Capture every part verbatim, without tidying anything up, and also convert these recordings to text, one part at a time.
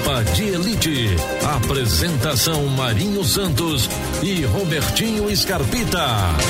Tropa de Elite. Apresentação Marinho Santos e Robertinho Scarpita.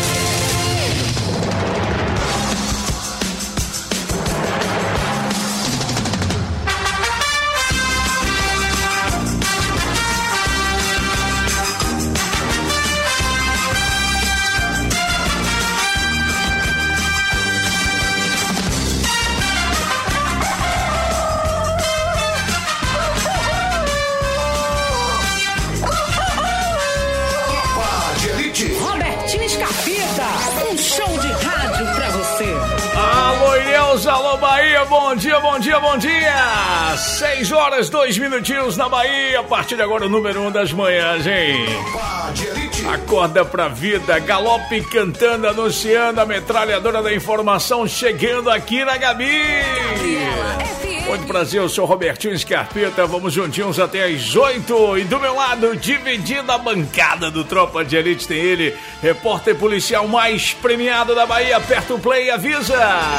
Alô Bahia, bom dia, bom dia, bom dia! Seis horas, dois minutinhos na Bahia, a partir de agora o número um das manhãs, hein? Acorda pra vida, Galope cantando, anunciando a metralhadora da informação, chegando aqui na Gabi! Muito prazer, eu sou Robertinho Scarpeta, vamos juntinhos até às oito e do meu lado, dividindo a bancada do Tropa de Elite, tem ele, repórter policial mais premiado da Bahia, aperta o play e avisa!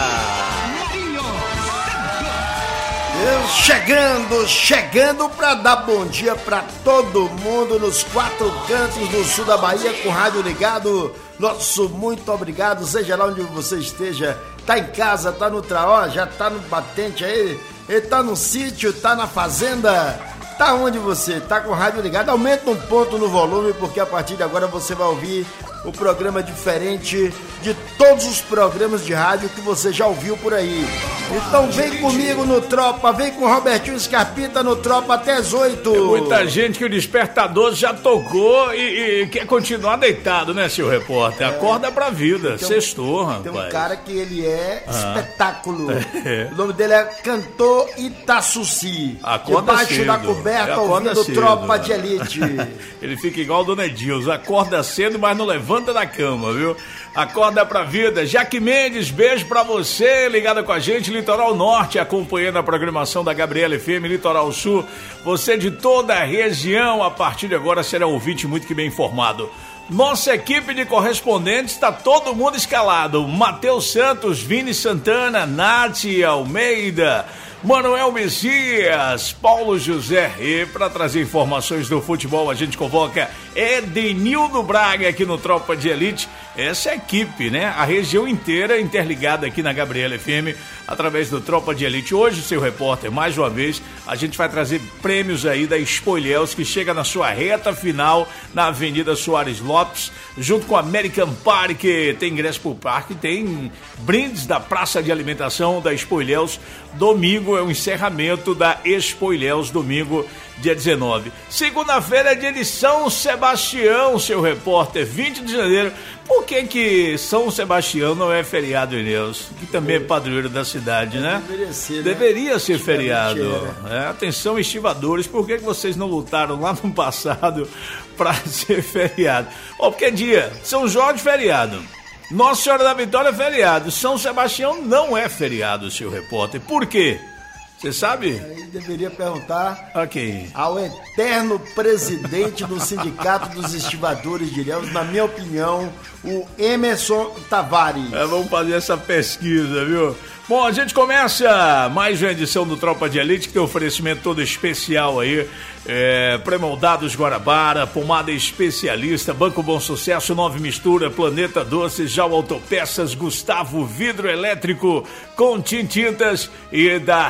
Chegando, chegando para dar bom dia para todo mundo nos quatro cantos do sul da Bahia com rádio ligado. Nosso muito obrigado, seja lá onde você esteja, tá em casa, tá no traó, já tá no batente aí, ele tá no sítio, tá na fazenda, tá onde você tá com rádio ligado, aumenta um ponto no volume porque a partir de agora você vai ouvir o programa diferente de todos os programas de rádio que você já ouviu por aí. Então vem comigo no Tropa, vem com o Robertinho Scarpita no Tropa até as oito. Tem muita gente que o despertador já tocou e, e quer continuar deitado, né, seu repórter? É. Acorda pra vida, tem sextou, rapaz. Tem um cara que ele é ah. espetáculo. É. O nome dele é Cantor Itaçuci. Acorda Debaixo cedo. da coberta, acorda ouvindo cedo, Tropa de Elite. Ele fica igual o Dona Edilson, acorda cedo, mas não levanta da cama, viu? Acorda pra vida. Jaque Mendes, beijo pra você, ligada com a gente, Litoral Norte, acompanhando a programação da Gabriela F M, Litoral Sul. Você de toda a região, a partir de agora será um ouvinte muito que bem informado. Nossa equipe de correspondentes está todo mundo escalado. Matheus Santos, Vini Santana, Nath Almeida, Manuel Messias, Paulo José. E para trazer informações do futebol, a gente convoca Edenildo Braga aqui no Tropa de Elite. Essa é a equipe, né? A região inteira interligada aqui na Gabriela F M, através do Tropa de Elite. Hoje, seu repórter, mais uma vez, a gente vai trazer prêmios aí da Spoilers, que chega na sua reta final, na Avenida Soares Lopes, junto com a American Park. Tem ingresso pro parque, tem brindes da praça de alimentação da Spoilers. Domingo é o encerramento da Spoilers, domingo, dia dezenove. Segunda-feira é dia de São Sebastião, seu repórter, vinte de janeiro. Por que que São Sebastião não é feriado, Inês? Que também é padroeiro da cidade, né? Deveria ser, né? Deveria ser feriado. É, atenção, estivadores, por que que vocês não lutaram lá no passado para ser feriado? Oh, porque é dia São Jorge feriado, Nossa Senhora da Vitória é feriado, São Sebastião não é feriado, seu repórter. Por quê? Você sabe? Aí deveria perguntar okay. ao eterno presidente do Sindicato dos Estivadores de Ilhéus, na minha opinião, o Emerson Tavares. É, vamos fazer essa pesquisa, viu? Bom, a gente começa mais uma edição do Tropa de Elite, que tem um oferecimento todo especial aí. É, Premoldados Guarabara, pomada especialista, Banco Bom Sucesso, Nove Mistura, Planeta Doces, Jau Autopeças, Gustavo Vidro Elétrico, Contim Tintas e da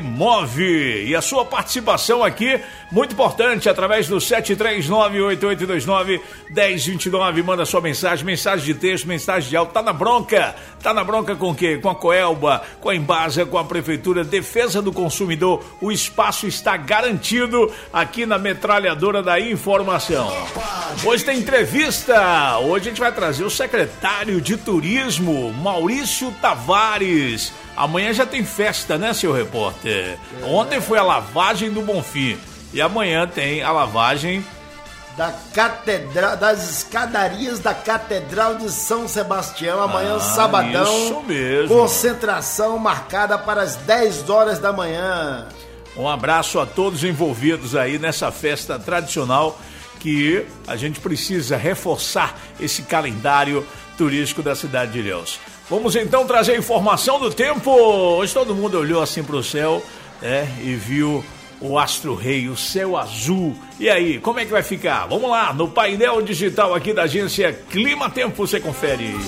Remove. E a sua participação aqui, muito importante, através do sete três nove, oito oito dois nove, um zero dois nove. Manda sua mensagem, mensagem de texto, mensagem de áudio. Tá na bronca? Tá na bronca com o quê? Com a Coelba, com a Embasa, com a Prefeitura, Defesa do Consumidor. O espaço está garantido aqui na metralhadora da informação. Hoje tem entrevista. Hoje a gente vai trazer o secretário de Turismo, Maurício Tavares. Amanhã já tem festa, né, seu repórter? É. Ontem foi a lavagem do Bonfim e amanhã tem a lavagem da catedral, das escadarias da Catedral de São Sebastião. Amanhã, ah, sabadão, isso mesmo. Concentração marcada para as dez horas da manhã. Um abraço a todos envolvidos aí nessa festa tradicional, que a gente precisa reforçar esse calendário turístico da cidade de Ilhéus. Vamos então trazer a informação do tempo. Hoje todo mundo olhou assim para o céu, é, e viu o astro rei, o céu azul. E aí, como é que vai ficar? Vamos lá, no painel digital aqui da agência Clima Tempo, você confere.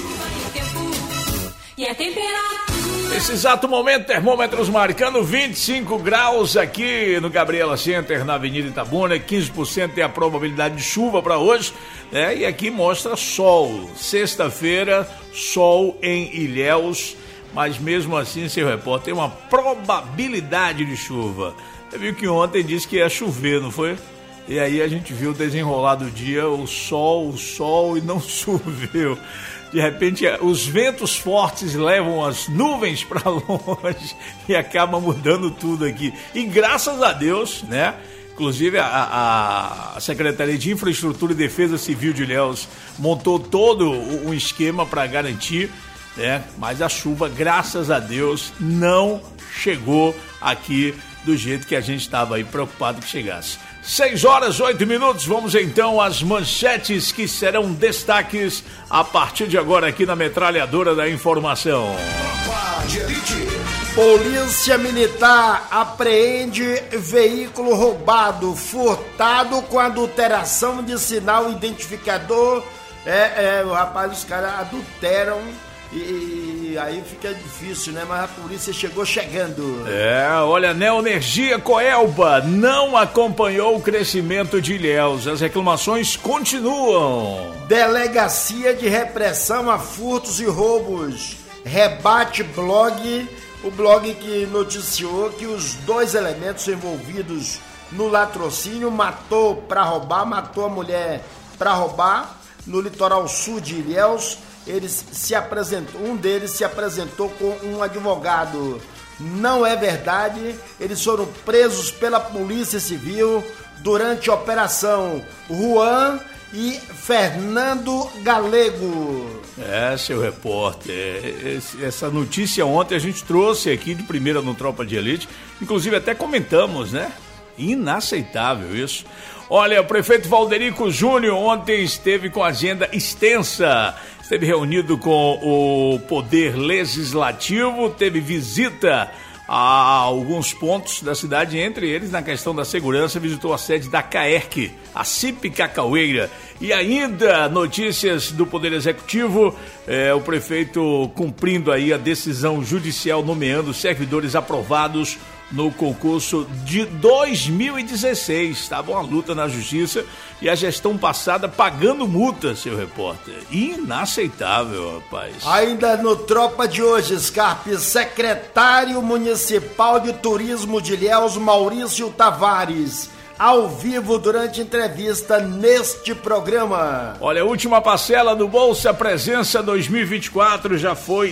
E a temperatura. Nesse exato momento, termômetros marcando vinte e cinco graus aqui no Gabriela Center, na Avenida Itabuna. quinze por cento é a probabilidade de chuva para hoje, né? E aqui mostra sol. Sexta-feira, sol em Ilhéus, mas mesmo assim, seu repórter, tem uma probabilidade de chuva. Você viu que ontem disse que ia chover, não foi? E aí a gente viu desenrolar do dia o sol, o sol e não choveu. De repente, os ventos fortes levam as nuvens para longe e acaba mudando tudo aqui. E graças a Deus, né? Inclusive, a, a Secretaria de Infraestrutura e Defesa Civil de Ilhéus montou todo um esquema para garantir, né? Mas a chuva, graças a Deus, não chegou aqui do jeito que a gente estava aí preocupado que chegasse. seis horas, oito minutos, vamos então às manchetes que serão destaques a partir de agora aqui na Metralhadora da Informação. Polícia Militar apreende veículo roubado, furtado com adulteração de sinal identificador. É, é rapaz, os caras adulteram e, e aí fica difícil, né? Mas a polícia chegou chegando. É, olha, Neoenergia Coelba não acompanhou o crescimento de Ilhéus. As reclamações continuam. Delegacia de Repressão a Furtos e Roubos rebate blog, o blog que noticiou que os dois elementos envolvidos no latrocínio matou para roubar, matou a mulher para roubar no litoral sul de Ilhéus. Eles se apresentou, um deles se apresentou com um advogado. Não é verdade, eles foram presos pela Polícia Civil durante a Operação Juan e Fernando Galego. É, seu repórter, essa notícia ontem a gente trouxe aqui de primeira no Tropa de Elite, inclusive até comentamos, né? Inaceitável isso. Olha, o prefeito Valderico Júnior ontem esteve com agenda extensa. Esteve reunido com o Poder Legislativo, teve visita a alguns pontos da cidade, entre eles na questão da segurança, visitou a sede da CAERC, a C I P Cacaueira. E ainda notícias do Poder Executivo, é, o prefeito cumprindo aí a decisão judicial nomeando servidores aprovados no concurso de dois mil e dezesseis. Estava uma luta na justiça e a gestão passada pagando multa, seu repórter. Inaceitável, rapaz. Ainda no Tropa de hoje, Scarpe, secretário municipal de turismo de Ilhéus, Maurício Tavares, ao vivo durante entrevista neste programa. Olha, a última parcela do Bolsa Presença dois mil e vinte e quatro já foi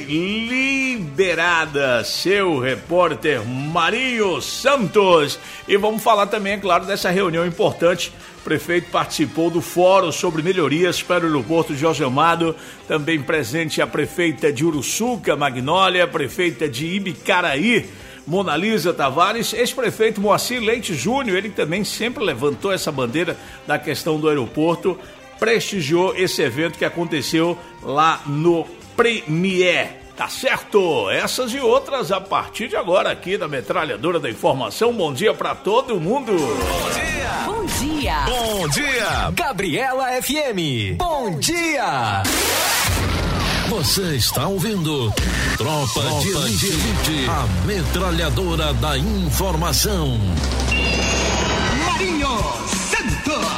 liberada, seu repórter Marinho Santos. E vamos falar também, é claro, dessa reunião importante. O prefeito participou do fórum sobre melhorias para o aeroporto de Jorge Amado, também presente a prefeita de Uruçuca, Magnólia, a prefeita de Ibicaraí, Monalisa Tavares, ex-prefeito Moacir Leite Júnior, ele também sempre levantou essa bandeira da questão do aeroporto, prestigiou esse evento que aconteceu lá no Premier. Tá certo? Essas e outras a partir de agora aqui na Metralhadora da Informação. Bom dia pra todo mundo. Bom dia. Bom dia. Bom dia. Gabriela F M. Bom dia. Você está ouvindo Tropa, Tropa de Elite, Elite, a Metralhadora da Informação. Marinho Santos.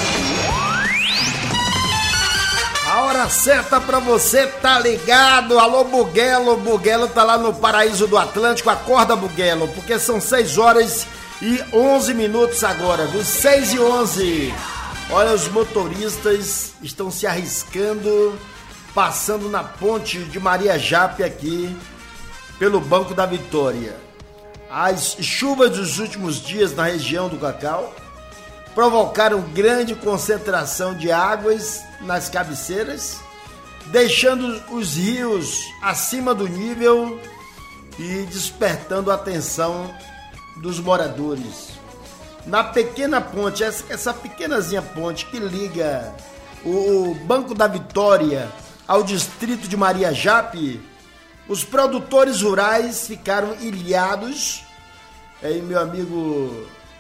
A hora certa pra você tá ligado. Alô, Buguelo. Buguelo tá lá no Paraíso do Atlântico. Acorda, Buguelo, porque são seis horas e onze minutos agora, viu? seis e onze. Olha, os motoristas estão se arriscando, passando na ponte de Maria Jape aqui, pelo Banco da Vitória. As chuvas dos últimos dias na região do Cacau provocaram grande concentração de águas nas cabeceiras, deixando os rios acima do nível e despertando a atenção dos moradores. Na pequena ponte, essa, essa pequenazinha ponte que liga o Banco da Vitória ao distrito de Maria Jape, os produtores rurais ficaram ilhados. Aí meu amigo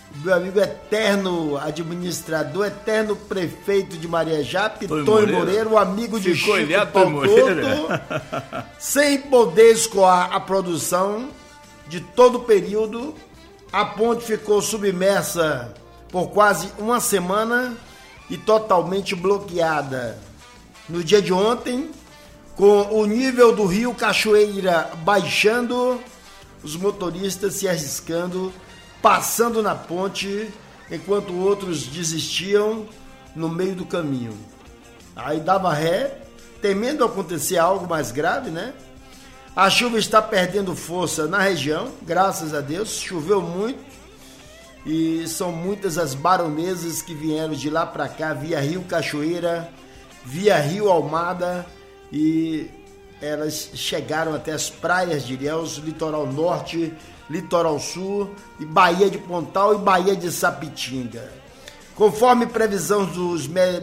meu amigo eterno administrador, eterno prefeito de Mariajá, Tonho Moreira, Moreira, o amigo de Ficou Chico Pautoto, sem poder escoar a produção de todo o período. A ponte ficou submersa por quase uma semana e totalmente bloqueada. No dia de ontem, com o nível do rio Cachoeira baixando, os motoristas se arriscando, passando na ponte, enquanto outros desistiam no meio do caminho. Aí dava ré, temendo acontecer algo mais grave, né? A chuva está perdendo força na região, graças a Deus, choveu muito e são muitas as baronesas que vieram de lá para cá, via Rio Cachoeira, via Rio Almada, e elas chegaram até as praias de Ilhéus, litoral norte, litoral sul, e Baía de Pontal e Baía de Sapitinga. Conforme previsão dos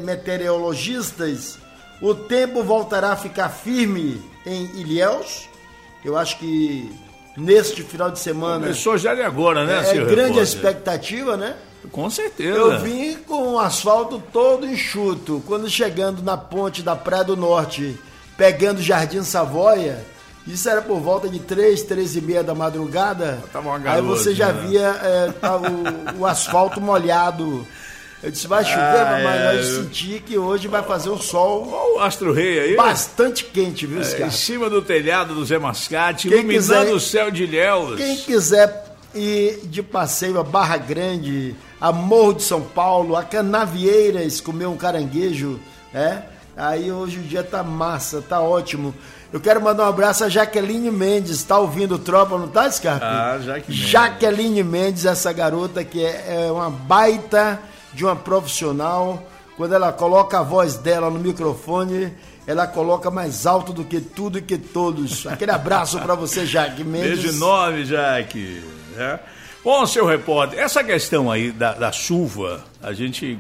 meteorologistas, o tempo voltará a ficar firme em Ilhéus. Eu acho que neste final de semana... Começou já de agora, né, É, senhor grande repórter? expectativa, né? Com certeza. Eu vim com o asfalto todo enxuto. Quando chegando na ponte da Praia do Norte, pegando Jardim Savoia, isso era por volta de três, três e meia da madrugada. Tava uma Aí garoa, você já né? via é, tá, o, o asfalto molhado. Eu disse, vai chover, Ah, mas é. nós senti que hoje vai fazer um sol Olha o Astro Rei aí. bastante quente, viu, É, em cara? cima do telhado do Zé Mascate, Quem iluminando quiser- o céu de Ilhéus. Quem quiser ir de passeio a Barra Grande, a Morro de São Paulo, a Canavieiras, comer um caranguejo, é? Aí hoje o dia tá massa, tá ótimo. Eu quero mandar um abraço a Jaqueline Mendes, tá ouvindo Tropa, não tá, Scarpe? Ah, Jaque Mendes. Jaqueline Mendes, essa garota que é, é uma baita de uma profissional. Quando ela coloca a voz dela no microfone, ela coloca mais alto do que tudo e que todos. Aquele abraço pra você, Jaque Mendes. Beijo enorme, Jaque. É. Bom, seu repórter, essa questão aí da, da chuva, a gente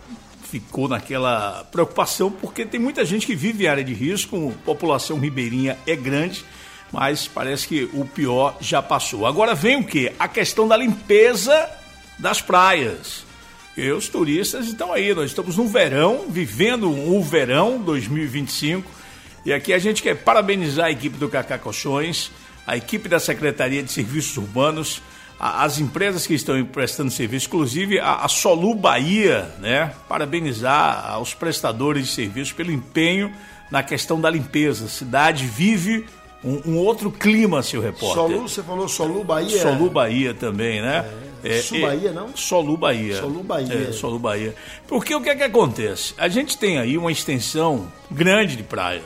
ficou naquela preocupação, porque tem muita gente que vive em área de risco, a população ribeirinha é grande, mas parece que o pior já passou. Agora vem o quê? A questão da limpeza das praias. E os turistas estão aí, nós estamos no verão, vivendo o verão dois mil e vinte e cinco, e aqui a gente quer parabenizar a equipe do Cacá Colchões, a equipe da Secretaria de Serviços Urbanos, a, as empresas que estão prestando serviço, inclusive a, a Solu Bahia, né? Parabenizar aos prestadores de serviço pelo empenho na questão da limpeza. A cidade vive um, um outro clima, seu repórter. Solu, você falou Solu Bahia? Solu Bahia também, né? É, Sul Bahia, não? Solu Bahia. Solu Bahia. É, Solu Bahia. Porque o que é que acontece? A gente tem aí uma extensão grande de praias.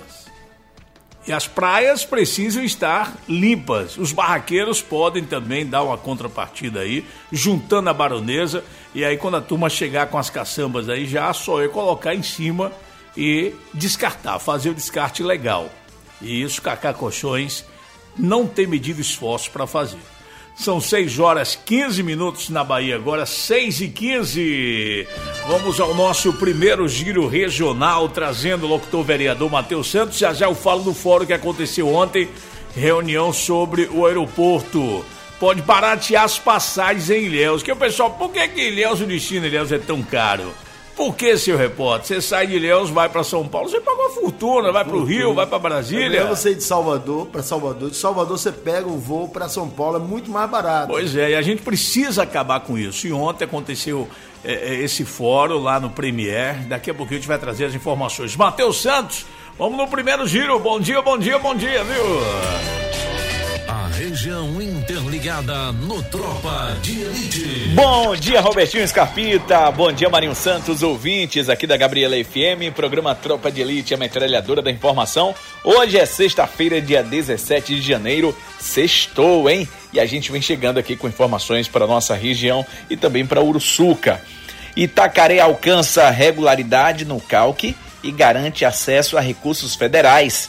E as praias precisam estar limpas. Os barraqueiros podem também dar uma contrapartida aí, juntando a baronesa. E aí quando a turma chegar com as caçambas aí, já só é colocar em cima e descartar, fazer o descarte legal. E isso, Cacá Colchões não tem medido esforço para fazer. São seis horas e quinze minutos na Bahia, agora seis e quinze. Vamos ao nosso primeiro giro regional, trazendo o locutor vereador Matheus Santos. Já já eu falo do fórum que aconteceu ontem, reunião sobre o aeroporto. Pode baratear as passagens em Ilhéus. Que o pessoal, por que que Ilhéus, o destino de Ilhéus é tão caro? Por que, seu repórter? Você sai de Ilhéus, vai para São Paulo, você paga uma fortuna, vai para o Rio, vai para Brasília. É você ir de Salvador para Salvador. De Salvador você pega o voo para São Paulo, é muito mais barato. Pois é, e a gente precisa acabar com isso. E ontem aconteceu é, esse fórum lá no Premier. Daqui a pouquinho a gente vai trazer as informações. Matheus Santos, vamos no primeiro giro. Bom dia, bom dia, bom dia, viu? A região interligada no Tropa de Elite. Bom dia, Robertinho Scarpita. Bom dia, Marinho Santos, ouvintes aqui da Gabriela F M, programa Tropa de Elite, a metralhadora da informação. Hoje é sexta-feira, dia dezessete de janeiro, sextou, hein? E a gente vem chegando aqui com informações para a nossa região e também para Uruçuca. Itacaré alcança regularidade no calque e garante acesso a recursos federais.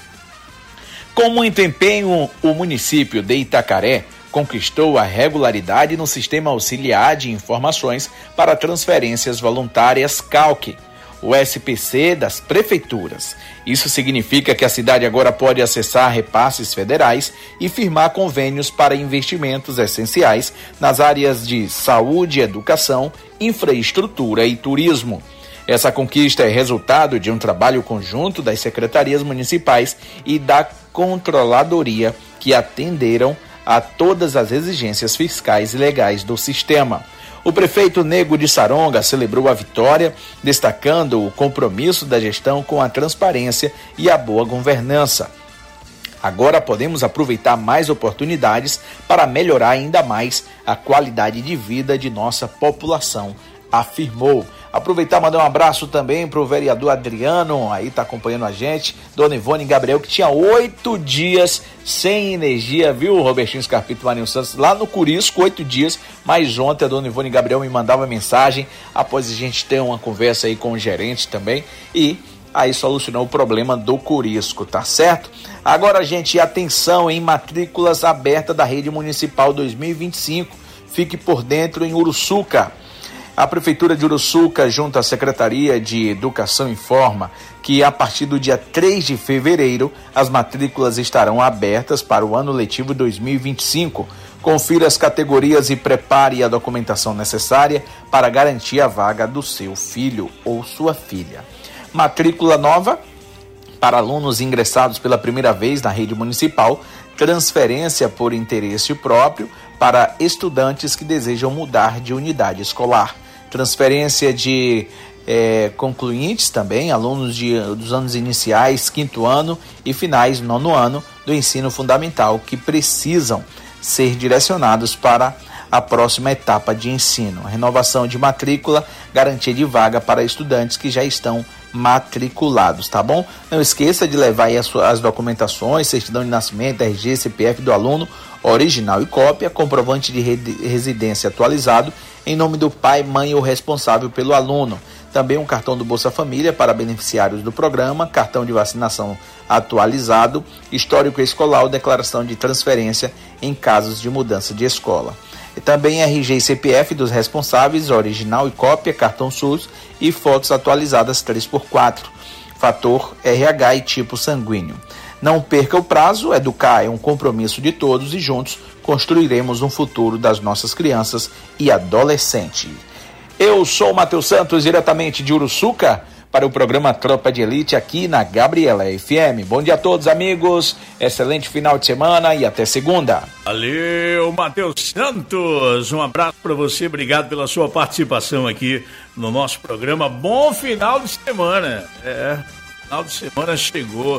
Com muito empenho, o município de Itacaré conquistou a regularidade no Sistema Auxiliar de Informações para Transferências Voluntárias CALC. o S P C das prefeituras. Isso significa que a cidade agora pode acessar repasses federais e firmar convênios para investimentos essenciais nas áreas de saúde, educação, infraestrutura e turismo. Essa conquista é resultado de um trabalho conjunto das secretarias municipais e da controladoria que atenderam a todas as exigências fiscais e legais do sistema. O prefeito Nego de Saronga celebrou a vitória, destacando o compromisso da gestão com a transparência e a boa governança. Agora podemos aproveitar mais oportunidades para melhorar ainda mais a qualidade de vida de nossa população, afirmou. Aproveitar e mandar um abraço também para o vereador Adriano, aí está acompanhando a gente, Dona Ivone Gabriel, que tinha oito dias sem energia, viu, Robertinho Scarpito e Marinho Santos, lá no Curisco, oito dias, mas ontem a Dona Ivone Gabriel me mandava mensagem, após a gente ter uma conversa aí com o gerente também, e aí solucionou o problema do Curisco, tá certo? Agora, gente, atenção em matrículas abertas da Rede Municipal dois mil e vinte e cinco, fique por dentro em Uruçuca. A Prefeitura de Uruçuca, junto à Secretaria de Educação, informa que a partir do dia três de fevereiro, as matrículas estarão abertas para o ano letivo dois mil e vinte e cinco. Confira as categorias e prepare a documentação necessária para garantir a vaga do seu filho ou sua filha. Matrícula nova para alunos ingressados pela primeira vez na rede municipal, transferência por interesse próprio para estudantes que desejam mudar de unidade escolar. Transferência de é, concluintes também, alunos de, dos anos iniciais, quinto ano e finais, nono ano do ensino fundamental, que precisam ser direcionados para a próxima etapa de ensino. Renovação de matrícula, garantia de vaga para estudantes que já estão matriculados, tá bom? Não esqueça de levar aí as, as documentações, certidão de nascimento, R G, C P F do aluno, original e cópia, comprovante de residência atualizado em nome do pai, mãe ou responsável pelo aluno. Também um cartão do Bolsa Família para beneficiários do programa, cartão de vacinação atualizado, histórico escolar, declaração de transferência em casos de mudança de escola. E também R G e C P F dos responsáveis, original e cópia, cartão SUS e fotos atualizadas três por quatro, fator R H e tipo sanguíneo. Não perca o prazo, educar é um compromisso de todos e juntos construiremos um futuro das nossas crianças e adolescentes. Eu sou o Matheus Santos, diretamente de Uruçuca, para o programa Tropa de Elite aqui na Gabriela F M. Bom dia a todos, amigos, excelente final de semana e até segunda. Valeu, Matheus Santos, um abraço para você, obrigado pela sua participação aqui no nosso programa. Bom final de semana, é, final de semana chegou,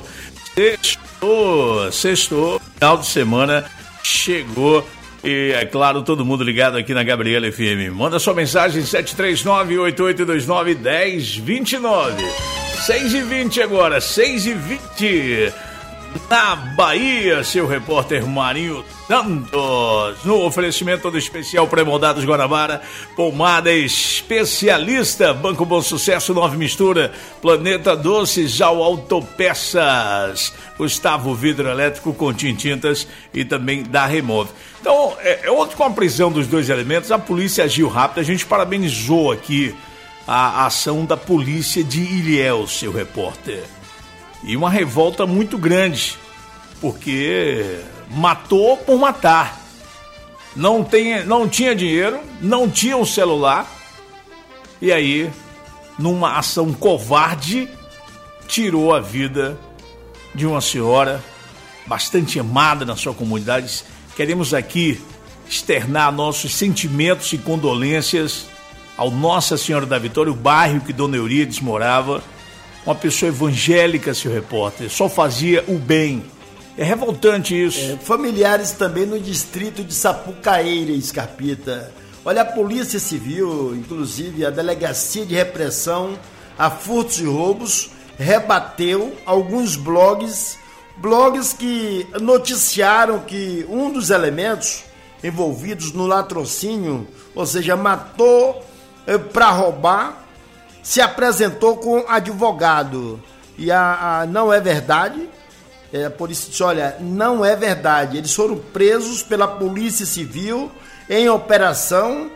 sextou, sextou, final de semana chegou. E, é claro, todo mundo ligado aqui na Gabriela F M. Manda sua mensagem sete três nove, oito oito dois nove, um zero dois nove. seis e vinte agora, seis e vinte. Na Bahia, seu repórter Marinho Santos. No oferecimento do especial Pré-Moldados Guanabara, pomada especialista, Banco Bom Sucesso, Nove Mistura, Planeta Doces, ao Autopeças, Gustavo Vidro Elétrico, Contim Tintas e também da Remove. Então, é, ontem com a prisão dos dois elementos, a polícia agiu rápido, a gente parabenizou aqui a, a ação da polícia de Ilhéus, seu repórter. E uma revolta muito grande, porque matou por matar. Não, tem, não tinha dinheiro, não tinha um celular, e aí, numa ação covarde, tirou a vida de uma senhora bastante amada na sua comunidade. Queremos aqui externar nossos sentimentos e condolências ao Nossa Senhora da Vitória, o bairro que Dona Eurídice morava. Uma pessoa evangélica, seu repórter, só fazia o bem. É revoltante isso. É, familiares também no distrito de Sapucaíra, Scarpita. Olha, a Polícia Civil, inclusive a Delegacia de Repressão a Furtos e Roubos, rebateu alguns blogs, blogs que noticiaram que um dos elementos envolvidos no latrocínio, ou seja, matou eh, para roubar, se apresentou com advogado. E a, a, não é verdade. É, a polícia disse, olha, não é verdade. Eles foram presos pela Polícia Civil em operação.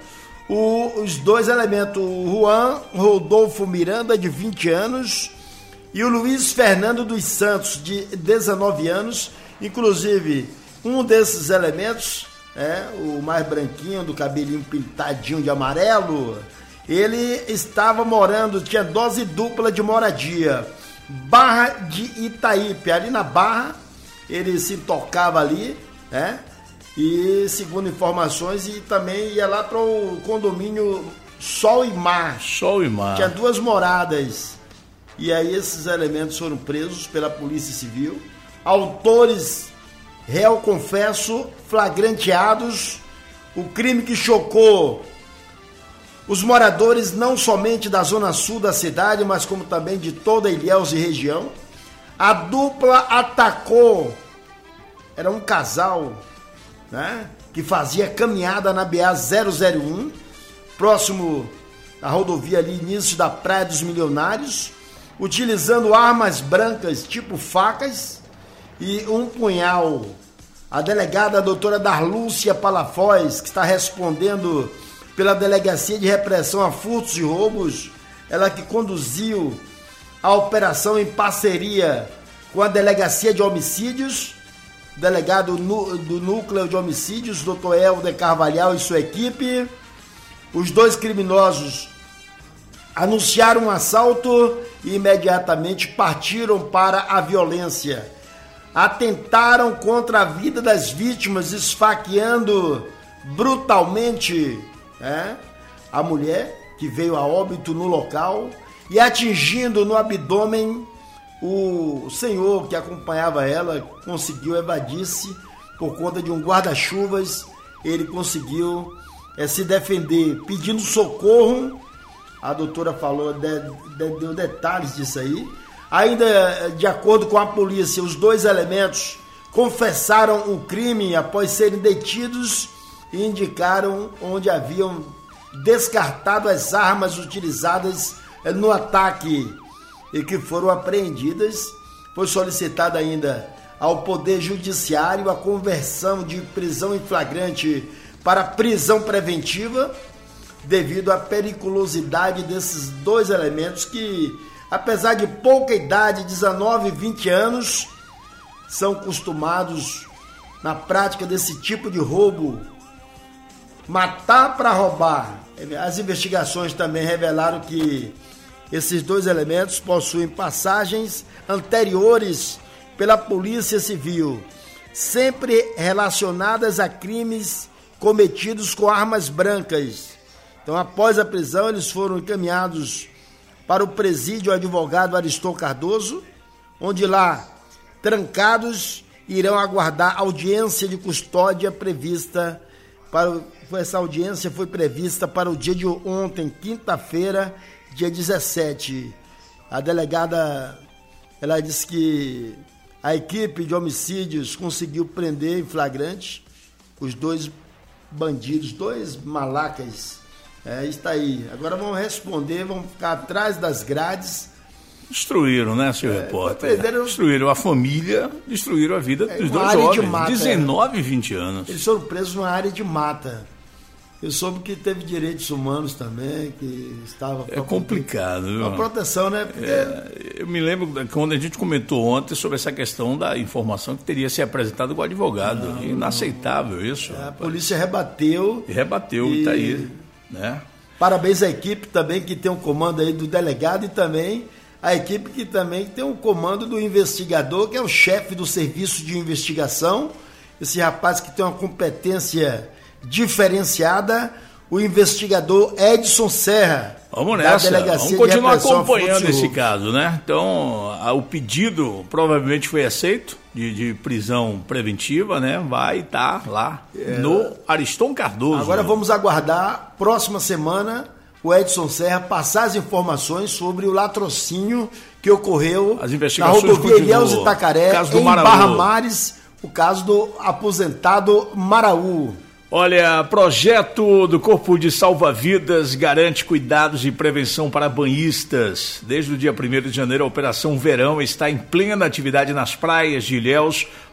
o, os dois elementos, o Juan Rodolfo Miranda, de vinte anos, e o Luiz Fernando dos Santos, de dezenove anos. Inclusive, um desses elementos, é, o mais branquinho, do cabelinho pintadinho de amarelo, ele estava morando, tinha dose dupla de moradia, Barra de Itaípe, ali na Barra, ele se tocava ali, né? E segundo informações, e também ia lá para o condomínio Sol e Mar. Sol e Mar. Tinha duas moradas. E aí esses elementos foram presos pela Polícia Civil. Autores, réu confesso, flagranteados. O crime que chocou os moradores não somente da zona sul da cidade, mas como também de toda Ilhéus e região. A dupla atacou, era um casal, né, que fazia caminhada na B A zero zero um, próximo à rodovia ali, início da Praia dos Milionários, utilizando armas brancas tipo facas e um punhal. A delegada a doutora Darlúcia Palafoz, que está respondendo pela Delegacia de Repressão a Furtos e Roubos, ela que conduziu a operação em parceria com a Delegacia de Homicídios, delegado do Núcleo de Homicídios, doutor Helder Carvalhal e sua equipe. Os dois criminosos anunciaram um assalto e imediatamente partiram para a violência. Atentaram contra a vida das vítimas, esfaqueando brutalmente, né, a mulher, que veio a óbito no local, e atingindo no abdômen o senhor que acompanhava ela. Conseguiu evadir-se por conta de um guarda-chuvas. Ele conseguiu é, se defender pedindo socorro. A doutora falou, de, de, deu detalhes disso aí. Ainda de acordo com a polícia, os dois elementos confessaram o crime após serem detidos e indicaram onde haviam descartado as armas utilizadas no ataque e que foram apreendidas. Foi solicitada ainda ao Poder Judiciário a conversão de prisão em flagrante para prisão preventiva, devido à periculosidade desses dois elementos que, apesar de pouca idade, dezenove e vinte anos, são acostumados na prática desse tipo de roubo, matar para roubar. As investigações também revelaram que esses dois elementos possuem passagens anteriores pela Polícia Civil, sempre relacionadas a crimes cometidos com armas brancas. Então, após a prisão, eles foram encaminhados para o presídio advogado Ariston Cardoso, onde lá, trancados, irão aguardar audiência de custódia prevista para... Essa audiência foi prevista para o dia de ontem, quinta-feira, dia dezessete. A delegada, ela disse que a equipe de homicídios conseguiu prender em flagrante os dois bandidos, dois malacas. É, está aí. Agora vão responder, vão ficar atrás das grades. Destruíram, né, senhor é, repórter? Prenderam... Destruíram a família, destruíram a vida é, dos dois jovens, mata, dezenove e vinte anos. Eles foram presos numa área de mata. Eu soube que teve direitos humanos também, que estava... É complicado, viu? Uma proteção, né? Porque... É, eu me lembro quando a gente comentou ontem sobre essa questão da informação que teria se apresentado com o advogado. Não, Inaceitável não. isso. É, a polícia rebateu. E rebateu, e tá aí, né? Parabéns à equipe também que tem um comando aí do delegado e também a equipe que também tem um comando do investigador, que é o chefe do serviço de investigação. Esse rapaz que tem uma competência diferenciada, o investigador Edson Serra. Vamos nessa, vamos continuar acompanhando esse caso, né? Então, a, o pedido provavelmente foi aceito de, de prisão preventiva, né? Vai estar tá lá é. no Ariston Cardoso. Agora vamos aguardar, próxima semana, o Edson Serra passar as informações sobre o latrocínio que ocorreu as na rodovia Ilhéus Itacaré, em Maraú. Barra Mares, o caso do aposentado Maraú. Olha, projeto do Corpo de Salva-Vidas garante cuidados e prevenção para banhistas. Desde o dia primeiro de janeiro, a Operação Verão está em plena atividade nas praias de Ilhéus,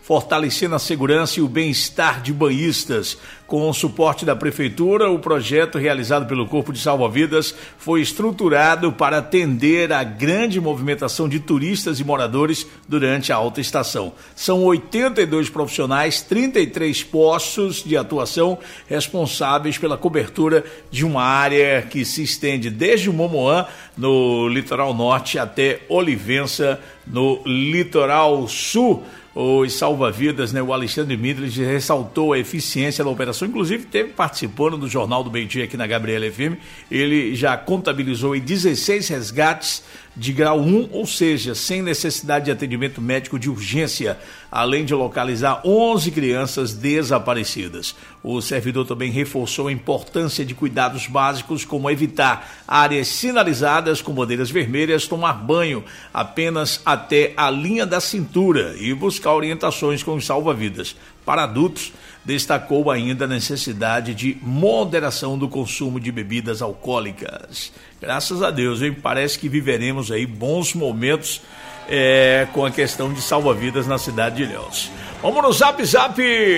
fortalecendo a segurança e o bem-estar de banhistas. Com o suporte da Prefeitura, o projeto realizado pelo Corpo de Salva-Vidas foi estruturado para atender a grande movimentação de turistas e moradores durante a alta estação. São oitenta e dois profissionais, trinta e três postos de atuação responsáveis pela cobertura de uma área que se estende desde o Momoã, no litoral norte, até Olivença, no litoral sul. Os salva-vidas, né, o Alexandre Midler ressaltou a eficiência da operação, inclusive teve participando do Jornal do Meio-Dia aqui na Gabriela F M. Ele já contabilizou em dezesseis resgates de grau um, ou seja, sem necessidade de atendimento médico de urgência, além de localizar onze crianças desaparecidas. O servidor também reforçou a importância de cuidados básicos, como evitar áreas sinalizadas com bandeiras vermelhas, tomar banho apenas até a linha da cintura e buscar orientações com os salva-vidas. Para adultos, destacou ainda a necessidade de moderação do consumo de bebidas alcoólicas. Graças a Deus, hein? Parece que viveremos aí bons momentos é, com a questão de salva-vidas na cidade de Ilhéus. Vamos no Zap Zap!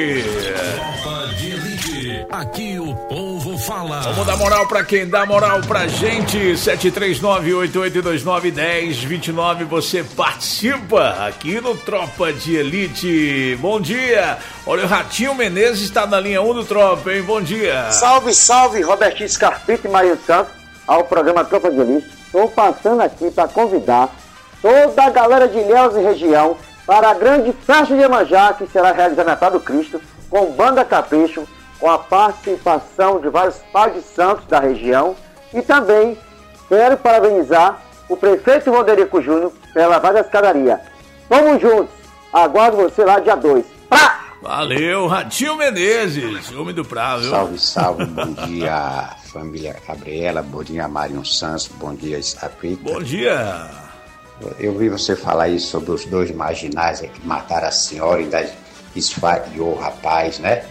Tropa de Elite, aqui o povo fala. Vamos dar moral pra quem dá moral pra gente. sete três nove, oito oito dois nove, um zero dois nove, você participa aqui no Tropa de Elite. Bom dia! Olha, o Ratinho Menezes está na linha um do Tropa, hein? Bom dia! Salve, salve, Robertinho Scarpito e Maria Santos, ao programa Tropa de Elite. Estou passando aqui para convidar toda a galera de Ilhéus e região para a grande festa de Iemanjá, que será realizada na Praia do Cristo, com banda Capricho, com a participação de vários pais de santos da região. E também quero parabenizar o prefeito Valderico Júnior pela vaga da escadaria. Vamos juntos, aguardo você lá dia dois. Pra! Valeu, Ratinho Menezes, homem do Prá, viu? Salve, salve, bom dia, família Gabriela, bom dia, Mário Santos, bom dia, Scarpito. Bom dia. Eu vi você falar aí sobre os dois marginais que mataram a senhora e da esfaqueou o rapaz, né?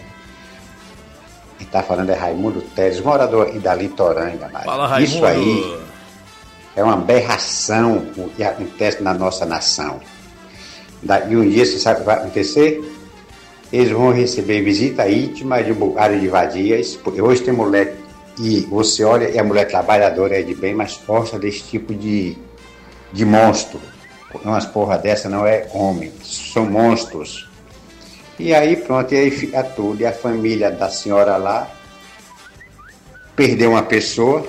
Quem tá falando é Raimundo Teles, morador da Litorânea, Mário. Fala, Raimundo. Isso aí é uma aberração o que acontece na nossa nação. E um dia, você sabe o que vai acontecer? Eles vão receber visita íntima de um bocado de vadias. Hoje tem mulher, e você olha, e a mulher trabalhadora é de bem, mas força desse tipo de, de monstro. Umas porra dessa não é homem, são monstros. E aí pronto, e aí fica tudo. E a família da senhora lá perdeu uma pessoa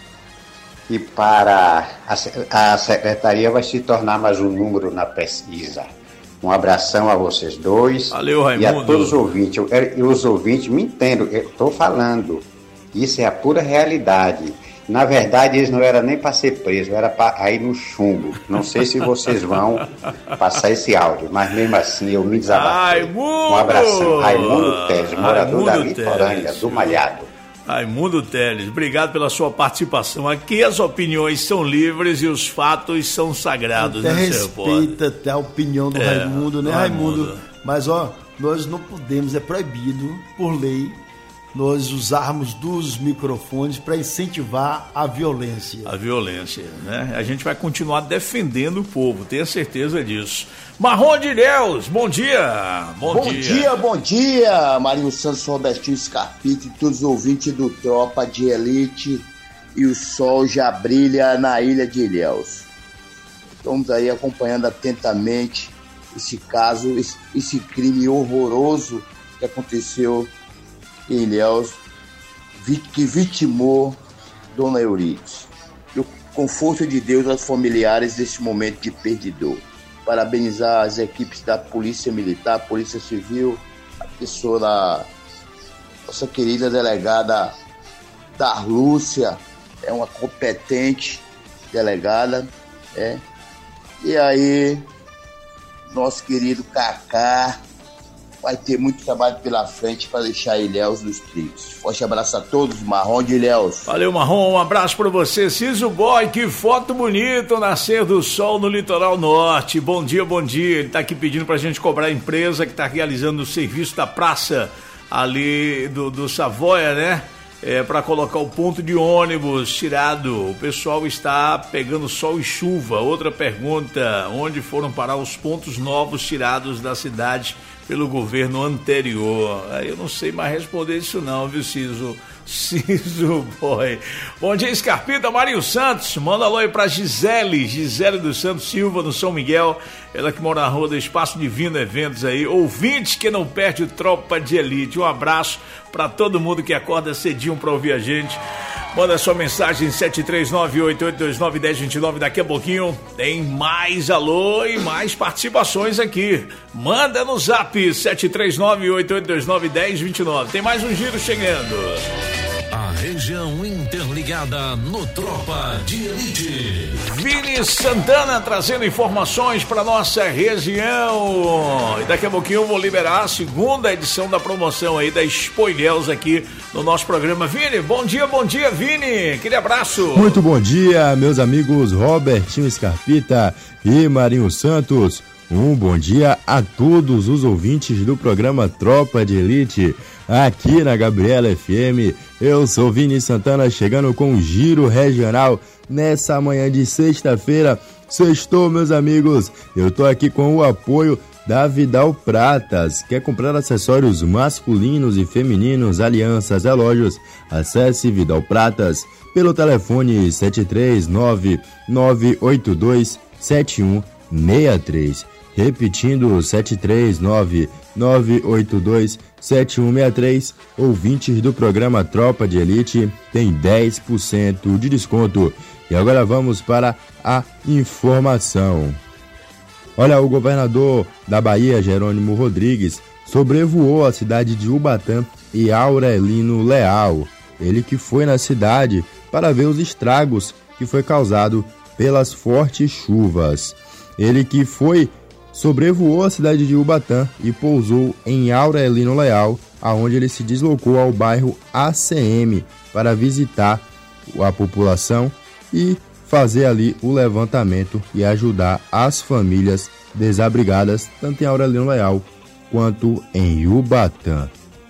e para a, a secretaria vai se tornar mais um número na pesquisa. Um abração a vocês dois. Valeu, Raimundo. E a todos os ouvintes. Eu, eu, os ouvintes me entendam, eu estou falando. Isso é a pura realidade. Na verdade, eles não eram nem para ser presos, era para ir no chumbo. Não sei se vocês vão passar esse áudio, mas mesmo assim eu me desabafei. Raimundo! Um abração. Raimundo Teles, morador da Litorânea, do Malhado. Raimundo Teles, obrigado pela sua participação. Aqui as opiniões são livres e os fatos são sagrados, até né, respeita até a opinião do é, Raimundo, né, Raimundo? Raimundo? Mas, ó, nós não podemos, é proibido, por lei, nós usarmos dos microfones para incentivar a violência. A violência, né? A gente vai continuar defendendo o povo, tenha certeza disso. Marrom de Ilhéus, bom dia! Bom, bom dia. dia, bom dia, Marinho Santos, Robertinho Scarpito e todos os ouvintes do Tropa de Elite. E o sol já brilha na ilha de Ilhéus. Estamos aí acompanhando atentamente esse caso, esse, esse crime horroroso que aconteceu em Ilhéus, que vitimou Dona Euridice. E o conforto de Deus aos familiares desse momento de perdidor. Parabenizar as equipes da Polícia Militar, Polícia Civil, a pessoa da nossa querida delegada Darlúcia, é uma competente delegada, é. E aí, nosso querido Cacá vai ter muito trabalho pela frente para deixar Ilhéus nos trilhos. Forte abraço a todos, Marrom de Ilhéus. Valeu, Marrom, um abraço para você. Ciso Boy, que foto bonita, o nascer do sol no litoral norte. Bom dia, bom dia. Ele tá aqui pedindo pra gente cobrar a empresa que tá realizando o serviço da praça ali do, do Savoia, né? É, para colocar o ponto de ônibus tirado. O pessoal está pegando sol e chuva. Outra pergunta, onde foram parar os pontos novos tirados da cidade pelo governo anterior. Aí eu não sei mais responder isso não, viu, Ciso? Ciso Boy. Bom dia, Scarpita. Marinho Santos, manda alô aí pra Gisele, Gisele dos Santos Silva, no São Miguel, ela que mora na rua do Espaço Divino Eventos aí, ouvinte que não perde o Tropa de Elite. Um abraço pra todo mundo que acorda cedinho pra ouvir a gente. Manda sua mensagem sete três nove, oito oito dois nove, um zero dois nove. Daqui a pouquinho tem mais alô e mais participações aqui. Manda no zap sete três nove, oito oito dois nove, um zero dois nove. Tem mais um giro chegando. A região interligada no Tropa de Elite. Vini Santana trazendo informações para nossa região. E daqui a pouquinho eu vou liberar a segunda edição da promoção aí da Spoilers aqui no nosso programa. Vini, bom dia, bom dia, Vini. Aquele abraço. Muito bom dia, meus amigos Robertinho Scarpita e Marinho Santos. Um bom dia a todos os ouvintes do programa Tropa de Elite, aqui na Gabriela F M. Eu sou Vini Santana, chegando com o Giro Regional nessa manhã de sexta-feira. Sextou, meus amigos. Eu tô aqui com o apoio da Vidal Pratas. Quer comprar acessórios masculinos e femininos, alianças, relógios? Acesse Vidal Pratas pelo telefone sete três nove, nove oito dois, sete um seis três. Repetindo, sete três nove, nove oito dois, sete um seis três. Ouvintes do programa Tropa de Elite tem dez por cento de desconto. E agora vamos para a informação. Olha, o governador da Bahia, Jerônimo Rodrigues, sobrevoou a cidade de Ubatã e Aurelino Leal. Ele que foi na cidade para ver os estragos que foi causado pelas fortes chuvas. Ele que foi sobrevoou a cidade de Ubatã e pousou em Aurelino Leal, aonde ele se deslocou ao bairro A C M para visitar a população e fazer ali o levantamento e ajudar as famílias desabrigadas, tanto em Aurelino Leal quanto em Ubatã.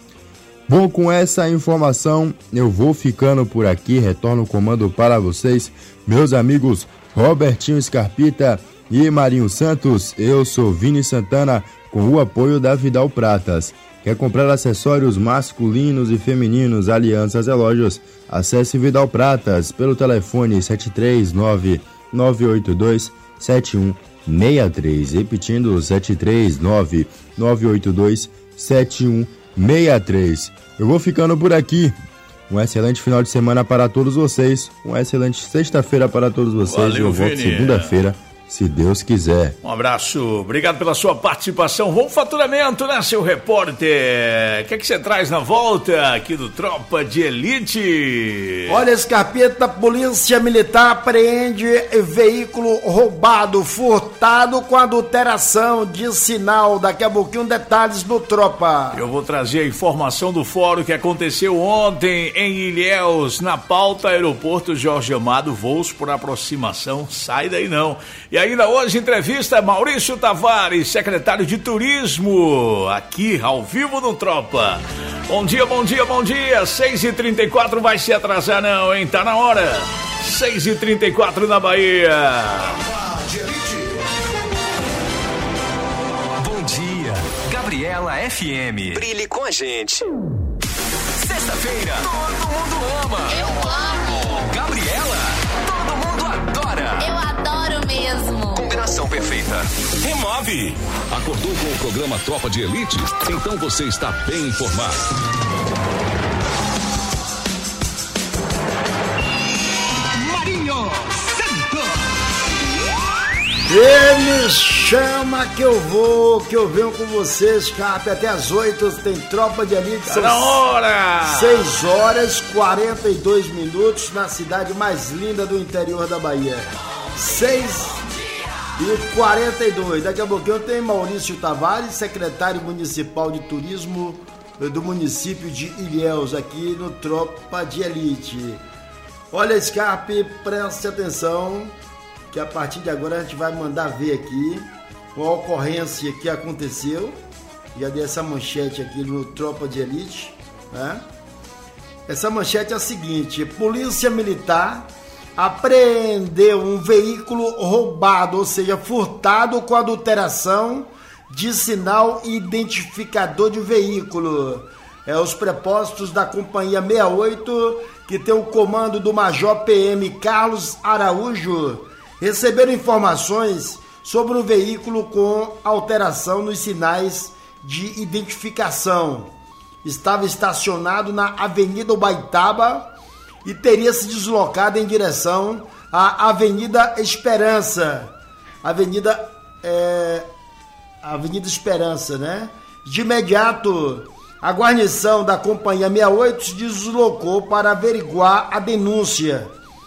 Bom, com essa informação eu vou ficando por aqui, retorno o comando para vocês, meus amigos Robertinho Scarpita e Marinho Santos. Eu sou Vini Santana, com o apoio da Vidal Pratas. Quer comprar acessórios masculinos e femininos, alianças, relógios? Acesse Vidal Pratas pelo telefone sete três nove, nove oito dois, sete um seis três. Repetindo, sete três nove, nove oito dois, sete um seis três. Eu vou ficando por aqui. Um excelente final de semana para todos vocês. Uma excelente sexta-feira para todos vocês. Valeu, eu volto Vini. segunda-feira, se Deus quiser. Um abraço, obrigado pela sua participação. Vamos faturamento, né, seu repórter? O que é que você traz na volta aqui do Tropa de Elite? Olha, Scarpeta, Polícia Militar apreende veículo roubado, furtado com adulteração de sinal. Daqui a pouquinho detalhes do Tropa. Eu vou trazer a informação do fórum que aconteceu ontem em Ilhéus, na pauta Aeroporto Jorge Amado, voos por aproximação, sai daí não. E ainda hoje, entrevista Maurício Tavares, secretário de Turismo, aqui ao vivo no Tropa. Bom dia, bom dia, bom dia. seis e trinta e quatro, vai se atrasar não, hein? Tá na hora. seis e trinta e quatro na Bahia. Bom dia, Gabriela F M. Brilhe com a gente. Sexta-feira, todo mundo ama. Eu amo. Gabriela, todo mundo adora. Eu adoro mesmo. Combinação perfeita. Remove. Acordou com o programa Tropa de Elite? Então você está bem informado. Marinho Santos. Ele chama que eu vou, que eu venho com vocês, Scarpe, até as oito tem Tropa de Elite. Tá na hora! seis horas e quarenta e dois minutos na cidade mais linda do interior da Bahia. seis e quarenta e dois. Daqui a pouquinho tem Maurício Tavares, secretário municipal de turismo do município de Ilhéus, aqui no Tropa de Elite. Olha, Scarpe, preste atenção, que a partir de agora a gente vai mandar ver aqui uma ocorrência que aconteceu. Já dei essa manchete aqui no Tropa de Elite, né? Essa manchete é a seguinte: Polícia Militar apreendeu um veículo roubado, ou seja, furtado com adulteração de sinal identificador de veículo. É, os prepostos da Companhia sessenta e oito, que tem o comando do Major P M Carlos Araújo, receberam informações sobre um veículo com alteração nos sinais de identificação. Estava estacionado na Avenida Ubaitaba e teria se deslocado em direção à Avenida Esperança. Avenida, é, Avenida Esperança, né? De imediato, a guarnição da Companhia sessenta e oito se deslocou para averiguar a denúncia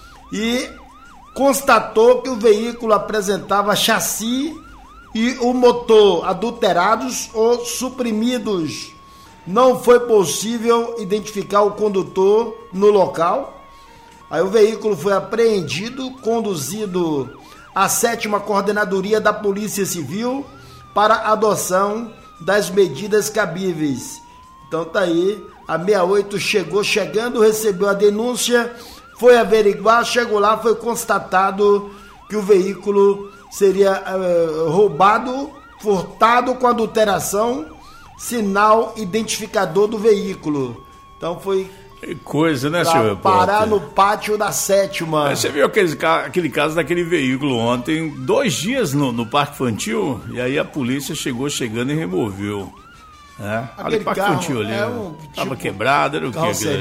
e constatou que o veículo apresentava chassi e o motor adulterados ou suprimidos. Não foi possível identificar o condutor no local. Aí o veículo foi apreendido, conduzido à sétima Coordenadoria da Polícia Civil para adoção das medidas cabíveis. Então tá aí, a sessenta e oito chegou chegando, recebeu a denúncia, foi averiguar, chegou lá, foi constatado que o veículo seria uh, roubado, furtado com adulteração, sinal identificador do veículo. Então foi... Que coisa, né, senhor? Parar no pátio da sétima. Você viu aquele, aquele caso daquele veículo ontem, dois dias no, no Parque Infantil, e aí a polícia chegou chegando e removeu. É, ali o Parque Infantil ali, é um, tava tipo, quebrado, era o quê?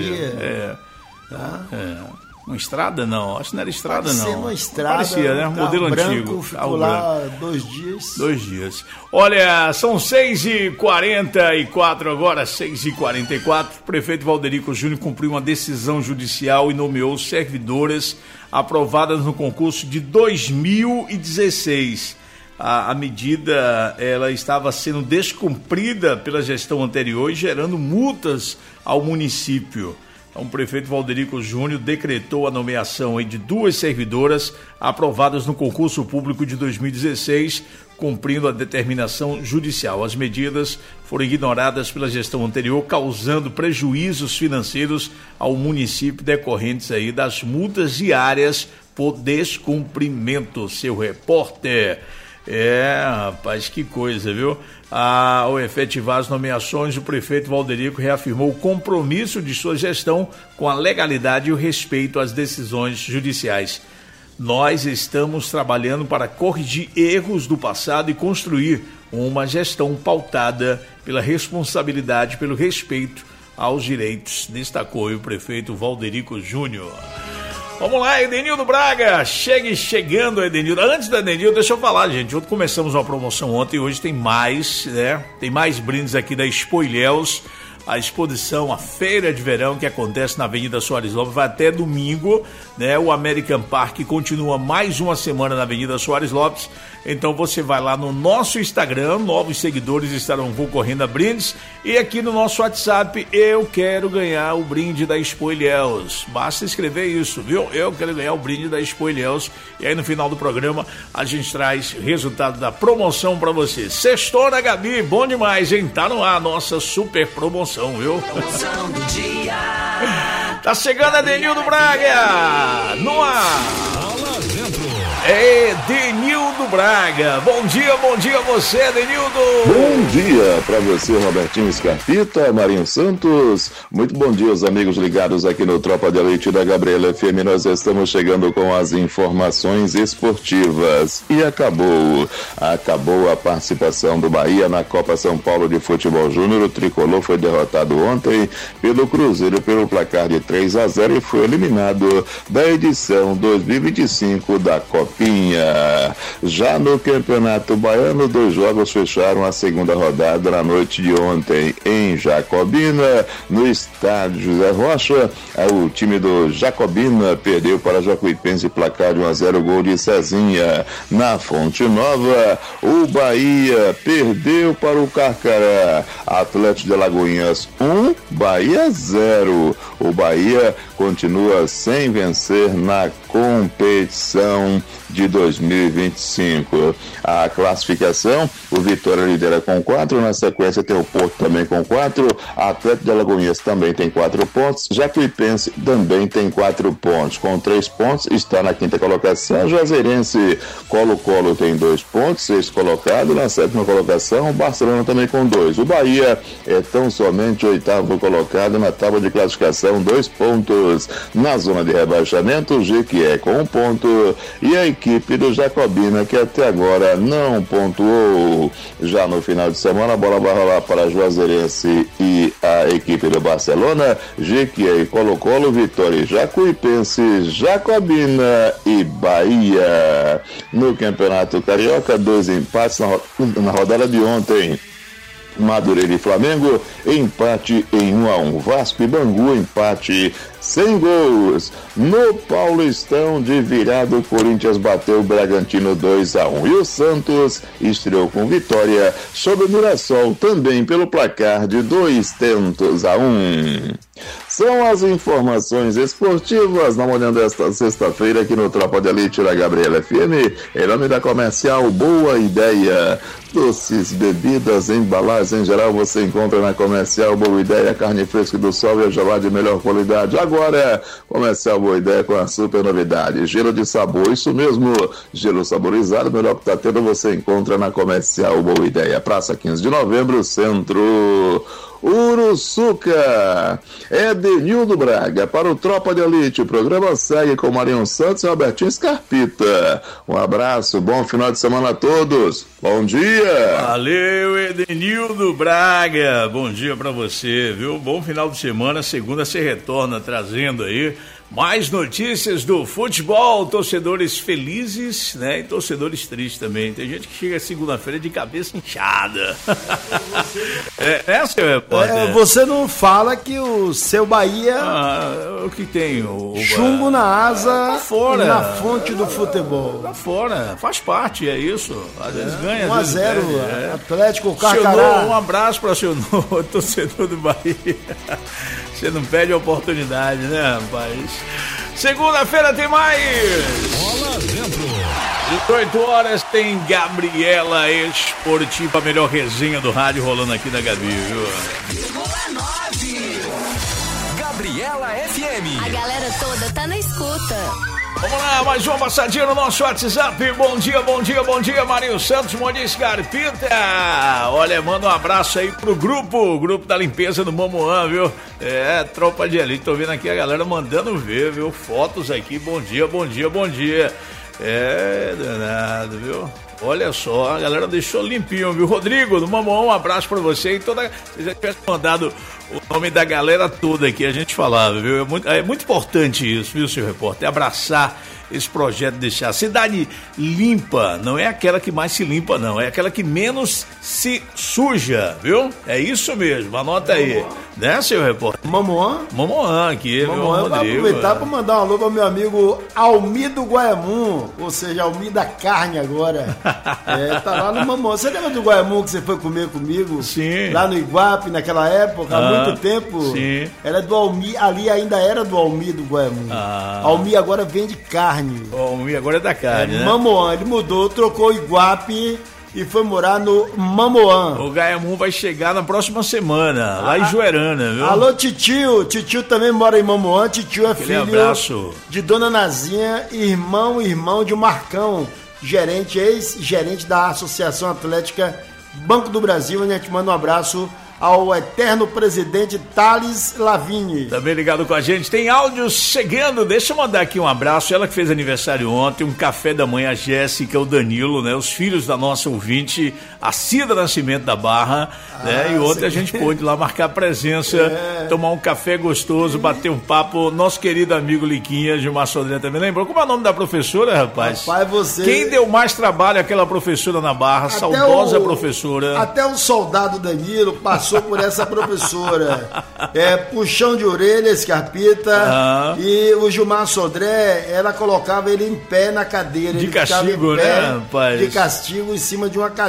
É, ah. é. Uma estrada não, acho que não era estrada Pode não. Ser uma estrada, parecia, né? Um modelo branco, antigo. Ficou lá branco. dois dias. Dois dias. Olha, são seis e quarenta e quatro agora, seis e quarenta e quatro. O prefeito Valderico Júnior cumpriu uma decisão judicial e nomeou servidoras aprovadas no concurso de dois mil e dezesseis. A, a medida ela estava sendo descumprida pela gestão anterior e gerando multas ao município. Então, o prefeito Valderico Júnior decretou a nomeação aí de duas servidoras aprovadas no concurso público de dois mil e dezesseis, cumprindo a determinação judicial. As medidas foram ignoradas pela gestão anterior, causando prejuízos financeiros ao município decorrentes aí das multas diárias por descumprimento. Seu repórter. É, rapaz, que coisa, viu? Ah, ao efetivar as nomeações, o prefeito Valderico reafirmou o compromisso de sua gestão com a legalidade e o respeito às decisões judiciais. Nós estamos trabalhando para corrigir erros do passado e construir uma gestão pautada pela responsabilidade, pelo respeito aos direitos, destacou o prefeito Valderico Júnior. Vamos lá, Edenildo Braga, chegue chegando, Edenildo. Antes da Edenildo, deixa eu falar, gente, ontem começamos uma promoção ontem e hoje tem mais, né? Tem mais brindes aqui da Expo Ilhéus, a exposição, a feira de verão que acontece na Avenida Soares Lopes, vai até domingo, né? O American Park continua mais uma semana na Avenida Soares Lopes, então você vai lá no nosso Instagram, novos seguidores estarão concorrendo a brindes, e aqui no nosso WhatsApp, eu quero ganhar o brinde da Expo Ilhéus, basta escrever isso, viu? Eu quero ganhar o brinde da Expo Ilhéus, e aí no final do programa a gente traz resultado da promoção pra você. Sextou na Gabi, bom demais, hein? Tá no ar a nossa super promoção, viu? Promoção do dia. Tá chegando Edenildo Braga no ar. Edenildo Braga, bom dia, bom dia a você, Edenildo. Bom dia para você, Robertinho Scarpita, Marinho Santos. Muito bom dia aos amigos ligados aqui no Tropa de Elite da Gabriela F M. Nós estamos chegando com as informações esportivas. E acabou, acabou a participação do Bahia na Copa São Paulo de Futebol Júnior. O tricolor foi derrotado ontem pelo Cruzeiro pelo placar de três a zero e foi eliminado da edição dois mil e vinte e cinco da Copa. Já no Campeonato Baiano, dois jogos fecharam a segunda rodada na noite de ontem em Jacobina, no estádio José Rocha. O time do Jacobina perdeu para Jacuipense placar de um a zero, gol de Cezinha. Na Fonte Nova, o Bahia perdeu para o Carcará. Atlético de Alagoinhas um, Bahia zero. O Bahia continua sem vencer na competição de dois mil e vinte e cinco. A classificação, o Vitória lidera com quatro, na sequência tem o Porto também com quatro, Atlético de Alagoinhas também tem quatro pontos, Jacuipense também tem quatro pontos, com três pontos está na quinta colocação, Juazeirense, Colo-Colo tem dois pontos, sexto colocado, na sétima colocação, o Barcelona também com dois, o Bahia é tão somente oitavo colocado na tábua de classificação, dois pontos, na zona de rebaixamento, o Jequié com um ponto, e a equipe do Jacobina, que até agora não pontuou. Já no final de semana, a bola vai rolar para Juazeirense e a equipe do Barcelona, Jequié e Colo-Colo, Vitória e Jacuipense, Jacobina e Bahia. No Campeonato Carioca, dois empates na, na rodada de ontem. Madureira e Flamengo, empate em um a um. Vasco e Bangu, empate sem gols. No Paulistão, de virada, o Corinthians bateu o Bragantino dois a um. E o Santos estreou com vitória sobre o Mirassol, também pelo placar de dois tentos a um. São as informações esportivas na manhã desta sexta-feira aqui no Tropa de Elite da Gabriela F M, em nome da Comercial Boa Ideia. Doces, bebidas, embalagens em geral você encontra na Comercial Boa Ideia, carne fresca do sol e a gelada de melhor qualidade. Agora, Comercial Boa Ideia com a super novidade, gelo de sabor, isso mesmo, gelo saborizado, melhor que tá tendo você encontra na Comercial Boa Ideia. Praça quinze de novembro, Centro Uruçuca. Edenildo Braga para o Tropa de Elite. O programa segue com Marinho Santos e Robertinho Scarpita. Um abraço, bom final de semana a todos. Bom dia. Valeu, Edenildo Braga. Bom dia pra você, viu? Bom final de semana. Segunda você retorna trazendo aí mais notícias do futebol, torcedores felizes, né? E torcedores tristes também. Tem gente que chega segunda-feira de cabeça inchada. é, é, seu repórter? É, você não fala que o seu Bahia... Ah, o que tem? O, chumbo na asa, tá fora. Na fonte do futebol. Tá fora, faz parte, é isso. Às vezes é, ganha, um a zero, é. Atlético, Carcará. Um abraço para o seu novo torcedor do Bahia. Você não perde a oportunidade, né, rapaz? Segunda-feira tem mais! Bola dentro! dezoito horas tem Gabriela Esportiva, a melhor resenha do rádio rolando aqui na Gabi, viu? Gabriela F M. A galera toda tá na escuta. Vamos lá, mais uma passadinha no nosso WhatsApp. Bom dia, bom dia, bom dia, Marinho Santos, Moniz Scarpita. Olha, manda um abraço aí pro grupo, o grupo da limpeza do Momoan, viu? É, Tropa de Elite, tô vendo aqui a galera mandando ver, viu? Fotos aqui, bom dia, bom dia, bom dia. É, danado, viu? Olha só, a galera deixou limpinho, viu? Rodrigo, do Mamão, um abraço pra você e toda... Se já tivesse mandado o nome da galera toda aqui, a gente falava, viu? É muito, é muito importante isso, viu, senhor repórter? Abraçar esse projeto, deixar a cidade limpa, não é aquela que mais se limpa, não, é aquela que menos se suja, viu? É isso mesmo, anota aí, né, senhor repórter? Mamoan? Mamoan aqui, Mamoan, vai aproveitar para mandar um alô para meu amigo Almido Guaiamum, ou seja, Almido da Carne agora, é, tá lá no Mamoan. Você lembra do Guaiamum que você foi comer comigo? Sim. Lá no Iguape, naquela época, há ah, muito tempo? Sim. Era do Almi, ali ainda era do Almido Guaiamum. Ah. Almi agora vende carne. O Almi agora é da carne, é, né? Mamoan, ele mudou, trocou o Iguape e foi morar no Mamoan. O Gaiamum vai chegar na próxima semana, lá em Juerana, viu? Alô, Titio. Titio também mora em Mamoan. Titio é Aquele filho abraço. de Dona Nazinha, irmão, irmão de Marcão, gerente, ex-gerente da Associação Atlética Banco do Brasil. A gente manda um abraço ao eterno presidente Thales Lavigne. Também ligado com a gente, tem áudios chegando, deixa eu mandar aqui um abraço, ela que fez aniversário ontem, um café da manhã, a Jéssica, o Danilo, né, os filhos da nossa ouvinte, a Cida Nascimento da Barra, ah, né, e ontem a gente pôde lá marcar presença, é. tomar um café gostoso, bater um papo, nosso querido amigo Liquinha, Gilmar Sodré também lembrou, como é o nome da professora, rapaz? Rapaz, você... Quem deu mais trabalho àquela professora na Barra, até saudosa o... professora. Até o soldado Danilo passou por essa professora. É, puxão de orelha, Scarpita, uhum. E o Gilmar Sodré, ela colocava ele em pé na cadeira. De ele castigo, em pé, né, rapaz? De castigo em cima de uma cadeira.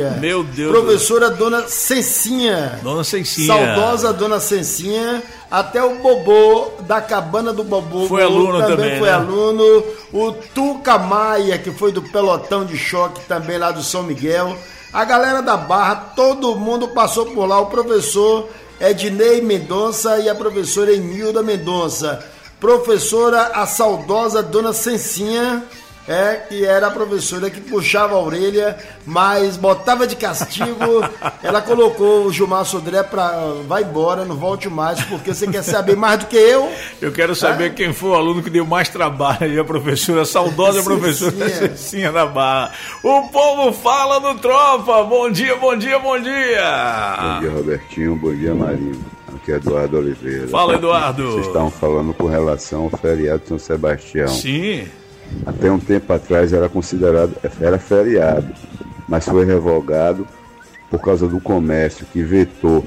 família. Meu Deus. Professora Dona Cencinha. Dona Cencinha. Saudosa Dona Cencinha. Até o Bobô, da cabana do Bobô. Foi aluno também, também foi né? aluno. O Tuca Maia, que foi do pelotão de choque também lá do São Miguel. A galera da Barra, todo mundo passou por lá. O professor Ednei Mendonça e a professora Emilda Mendonça. Professora, a saudosa Dona Cencinha, é, que era a professora que puxava a orelha, mas botava de castigo. Ela colocou o Gilmar Sodré pra, vai embora, não volte mais, porque você quer saber mais do que eu. Eu quero saber é? quem foi o aluno que deu mais trabalho aí, a professora, a saudosa professora Cencinha da Barra. O povo fala no Tropa. Bom dia, bom dia, bom dia. Bom dia, Robertinho, bom dia, Marinho. Aqui é Eduardo Oliveira. Fala, Eduardo. Vocês estavam falando com relação ao feriado de São Sebastião. Sim. Até um tempo atrás era considerado, era feriado, mas foi revogado por causa do comércio que vetou.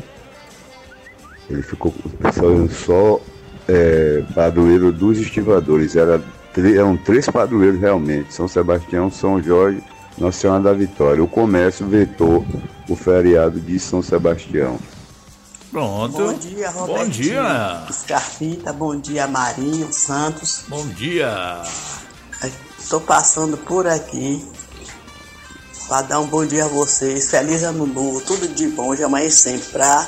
Ele ficou só, só é, padroeiro dos estivadores. Era, eram três padroeiros realmente: São Sebastião, São Jorge, Nossa Senhora da Vitória. O comércio vetou o feriado de São Sebastião. Pronto. Bom dia, Robertinho. Bom dia. Scarpita, bom dia, Marinho Santos. Bom dia. Estou passando por aqui para dar um bom dia a vocês. Feliz ano novo, tudo de bom, de amanhã sempre. Pra...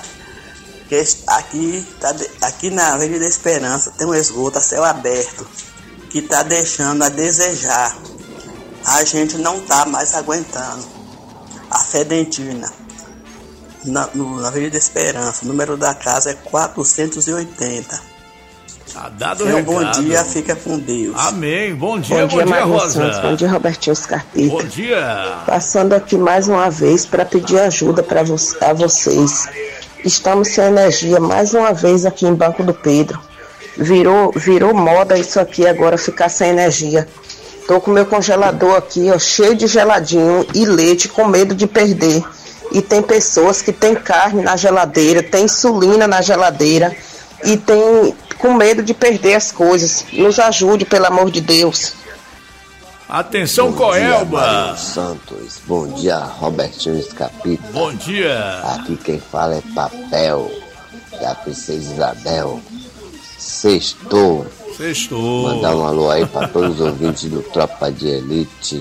Aqui, tá de... aqui na Avenida Esperança tem um esgoto a céu aberto que está deixando a desejar. A gente não está mais aguentando. A Fedentina. Na, no, na Avenida Esperança, o número da casa é quatrocentos e oitenta. Tá dado um recado. Bom dia, fica com Deus. Amém. Bom dia, bom dia, bom dia, Rosa. Santos. Bom dia, Robertinho Scarpita. Bom dia. Passando aqui mais uma vez para pedir ajuda para vo- a vocês. Estamos sem energia mais uma vez aqui em Banco do Pedro. Virou, virou moda isso aqui agora, ficar sem energia. Tô com meu congelador aqui, ó, cheio de geladinho e leite, com medo de perder. E tem pessoas que tem carne na geladeira, tem insulina na geladeira e tem com medo de perder as coisas. Nos ajude, pelo amor de Deus. Atenção, bom Coelba. Dia, Marinho Santos. Bom dia, Robertinho Escapita. Bom dia. Aqui quem fala é Papel, da Princesa Isabel. Sextou. Sextou. Mandar um alô aí para todos os ouvintes do Tropa de Elite.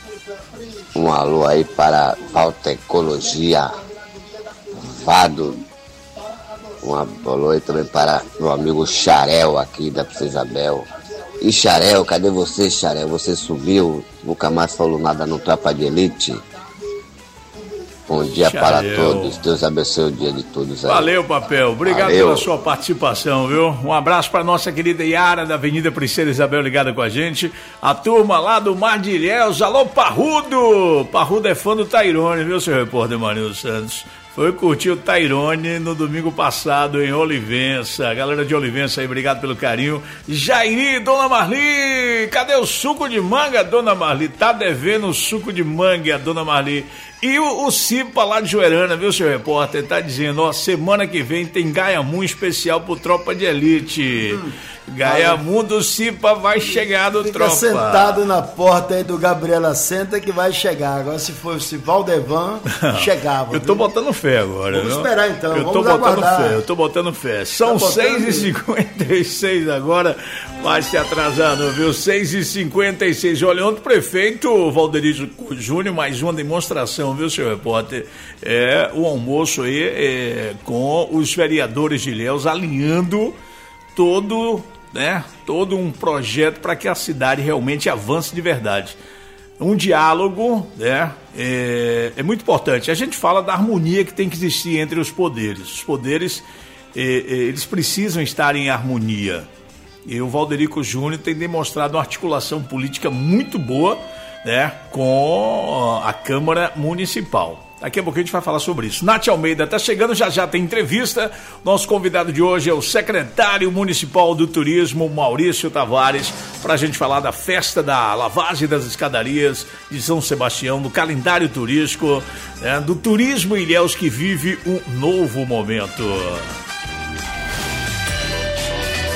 Um alô aí para Pauta Ecologia, Vado. Um alô aí também para meu amigo Xarel aqui da Princesa Isabel. E Xarel, cadê você, Xarel? Você sumiu, nunca mais falou nada no Tropa de Elite. Bom dia Xarel. Para todos, Deus abençoe o dia de todos aí. Valeu, Papel, obrigado Valeu. pela sua participação, viu? Um abraço para nossa querida Yara da Avenida Princesa Isabel ligada com a gente, a turma lá do Mar de Ilhéus. Alô, Parrudo! Parrudo é fã do Tairone, viu, seu repórter Marinho Santos? Foi curtir o Tairone no domingo passado em Olivença. Galera de Olivença aí, obrigado pelo carinho. Jairi, Dona Marli, cadê o suco de manga, Dona Marli? Tá devendo o suco de manga, Dona Marli. E o, o Cipa lá de Joerana, viu, seu repórter? Tá dizendo, ó, semana que vem tem Gaiamun especial pro Tropa de Elite. Hum. Gaiamun do Cipa vai chegar do Fica Tropa. Sentado na porta aí do Gabriela Senta que vai chegar. Agora se fosse Valdevan, chegava. Eu tô viu? botando fé agora. Vamos não? esperar então, eu vamos tô botando aguardar. fé, eu tô botando fé. São tá seis e cinquenta e seis agora, vai se atrasando, viu? seis e cinquenta e seis. Olha, ontem o prefeito Valderico Júnior, mais uma demonstração, viu, seu repórter? É o almoço aí é, com os vereadores de Ilhéus alinhando todo, né, todo um projeto para que a cidade realmente avance de verdade. Um diálogo, né, é, é muito importante. A gente fala da harmonia que tem que existir entre os poderes. Os poderes, é, é, eles precisam estar em harmonia. E o Valderico Júnior tem demonstrado uma articulação política muito boa, né, com a Câmara Municipal. Daqui a pouco a gente vai falar sobre isso. Nath Almeida está chegando, já já tem entrevista. Nosso convidado de hoje é o secretário municipal do turismo, Maurício Tavares, para a gente falar da festa da lavagem das escadarias de São Sebastião, do calendário turístico, né, do turismo Ilhéus que vive um novo momento. A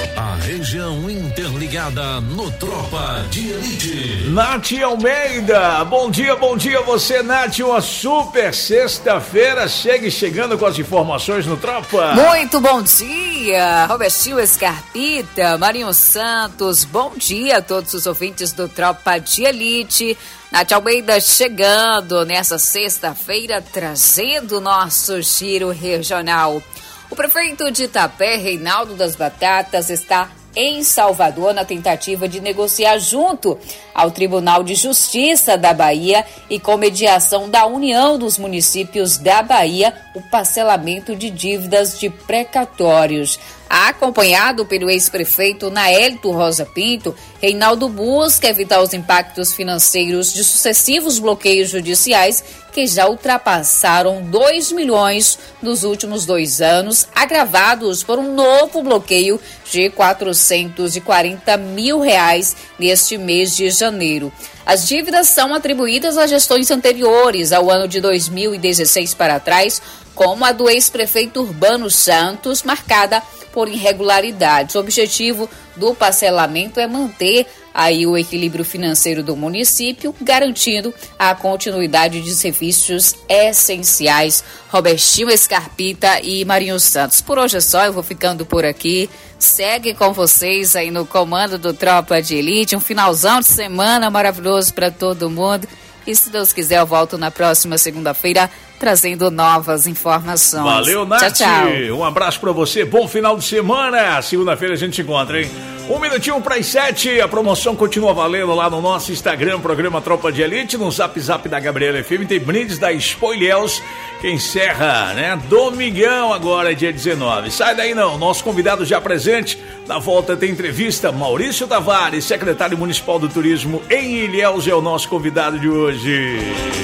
região interligada no Tropa de Elite. Nath Almeida, bom dia, bom dia você, Nath, uma super sexta-feira, chegue chegando com as informações no Tropa. Muito bom dia, Robertinho Scarpita, Marinho Santos, bom dia a todos os ouvintes do Tropa de Elite. Nath Almeida chegando nessa sexta-feira, trazendo o nosso giro regional. O prefeito de Itapé, Reinaldo das Batatas, está em Salvador na tentativa de negociar junto ao Tribunal de Justiça da Bahia e com mediação da União dos Municípios da Bahia o parcelamento de dívidas de precatórios. Acompanhado pelo ex-prefeito Naélito Rosa Pinto, Reinaldo busca evitar os impactos financeiros de sucessivos bloqueios judiciais que já ultrapassaram dois milhões nos últimos dois anos, agravados por um novo bloqueio de quatrocentos e quarenta mil reais neste mês de janeiro. As dívidas são atribuídas a gestões anteriores, ao ano de dois mil e dezesseis para trás, como a do ex-prefeito Urbano Santos, marcada por irregularidades. O objetivo do parcelamento é manter aí o equilíbrio financeiro do município, garantindo a continuidade de serviços essenciais. Robertinho Scarpita e Marinho Santos. Por hoje é só, eu vou ficando por aqui. Segue com vocês aí no comando do Tropa de Elite. Um finalzão de semana maravilhoso para todo mundo. E se Deus quiser, eu volto na próxima segunda-feira trazendo novas informações. Valeu, Nath. Tchau, tchau. Um abraço pra você. Bom final de semana. Segunda-feira a gente se encontra, hein? Um minutinho para as sete. A promoção continua valendo lá no nosso Instagram, programa Tropa de Elite. No Zap Zap da Gabriela F M tem brindes da Expo Ilhéus, que encerra, né? Domingão agora, dia dezenove. Sai daí não. Nosso convidado já presente. Na volta tem entrevista. Maurício Tavares, secretário municipal do turismo em Ilhéus, é o nosso convidado de hoje.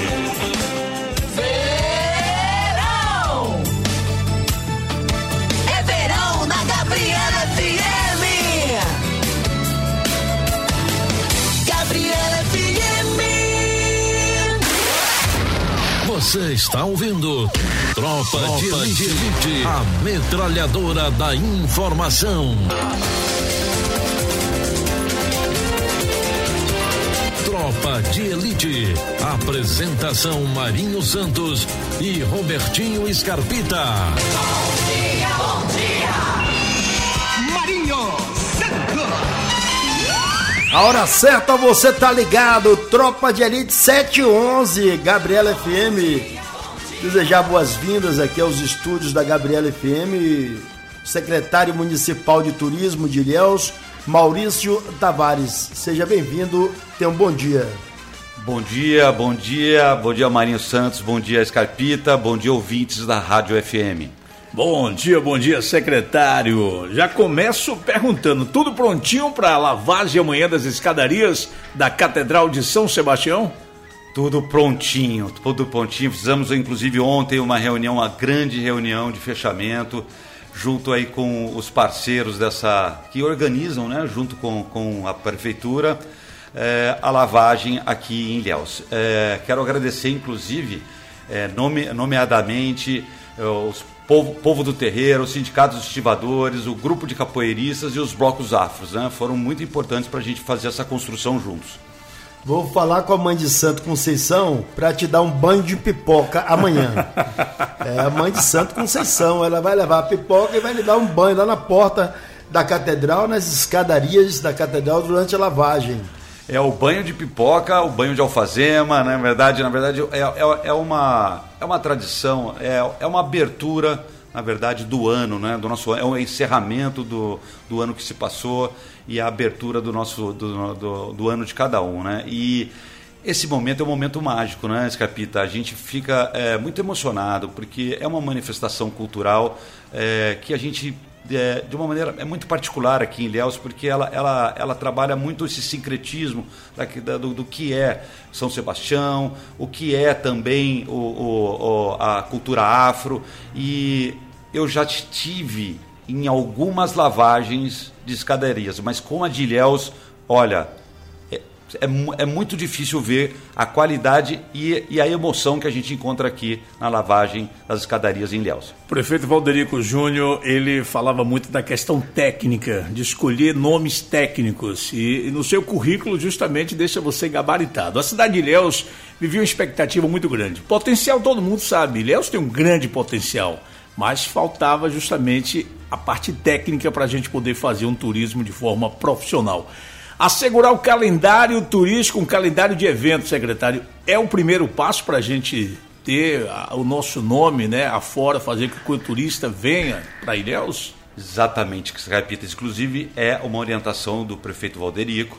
Você está ouvindo Tropa, Tropa de Elite, de Elite, a metralhadora da informação. Tropa de Elite. Apresentação Marinho Santos e Robertinho Scarpita. Bom dia, bom dia. Marinho Santos. A hora certa, você tá ligado, Tropa de Elite sete e onze, Gabriela F M. Desejar boas-vindas aqui aos estúdios da Gabriela F M, secretário municipal de turismo de Ilhéus, Maurício Tavares. Seja bem-vindo, tenha um bom dia. Bom dia, bom dia, bom dia Marinho Santos, bom dia Scarpita, bom dia ouvintes da Rádio F M. Bom dia, bom dia, secretário. Já começo perguntando, tudo prontinho para a lavagem amanhã das escadarias da Catedral de São Sebastião? Tudo prontinho, tudo prontinho. Fizemos, inclusive, ontem uma reunião, uma grande reunião de fechamento, junto aí com os parceiros dessa, que organizam, né, junto com, com a prefeitura, é, a lavagem aqui em Ilhéus. É, quero agradecer, inclusive, é, nome, nomeadamente, é, os Povo, povo do terreiro, os sindicatos dos estivadores, o grupo de capoeiristas e os blocos afros, né? Foram muito importantes para a gente fazer essa construção juntos. Vou falar com a mãe de Santo Conceição para te dar um banho de pipoca amanhã. É a mãe de Santo Conceição, ela vai levar a pipoca e vai lhe dar um banho lá na porta da catedral, nas escadarias da catedral durante a lavagem. É o banho de pipoca, o banho de alfazema, né? Na verdade, na verdade é, é, é, uma, é uma tradição, é, é uma abertura, na verdade, do ano, né? Do nosso, é um encerramento do, do ano que se passou e a abertura do, nosso, do, do, do ano de cada um, né? E esse momento é um momento mágico, né, Scarpita? A gente fica é, muito emocionado, porque é uma manifestação cultural é, que a gente... É, de uma maneira é muito particular aqui em Ilhéus, porque ela, ela, ela trabalha muito esse sincretismo da, da, do, do que é São Sebastião, o que é também o, o, o, a cultura afro, e eu já estive em algumas lavagens de escadarias, mas com a de Ilhéus, olha, é, é, é muito difícil ver a qualidade e, e a emoção que a gente encontra aqui na lavagem das escadarias em Ilhéus. O prefeito Valderico Júnior, ele falava muito da questão técnica, de escolher nomes técnicos, e, e no seu currículo justamente deixa você gabaritado. A cidade de Ilhéus vivia uma expectativa muito grande. Potencial todo mundo sabe, Ilhéus tem um grande potencial, mas faltava justamente a parte técnica para a gente poder fazer um turismo de forma profissional. Assegurar o calendário turístico, um calendário de eventos, secretário, é o primeiro passo para a gente ter o nosso nome, né, afora, fazer com que o turista venha para Ilhéus? Exatamente, que se repita. Inclusive, é uma orientação do prefeito Valderico,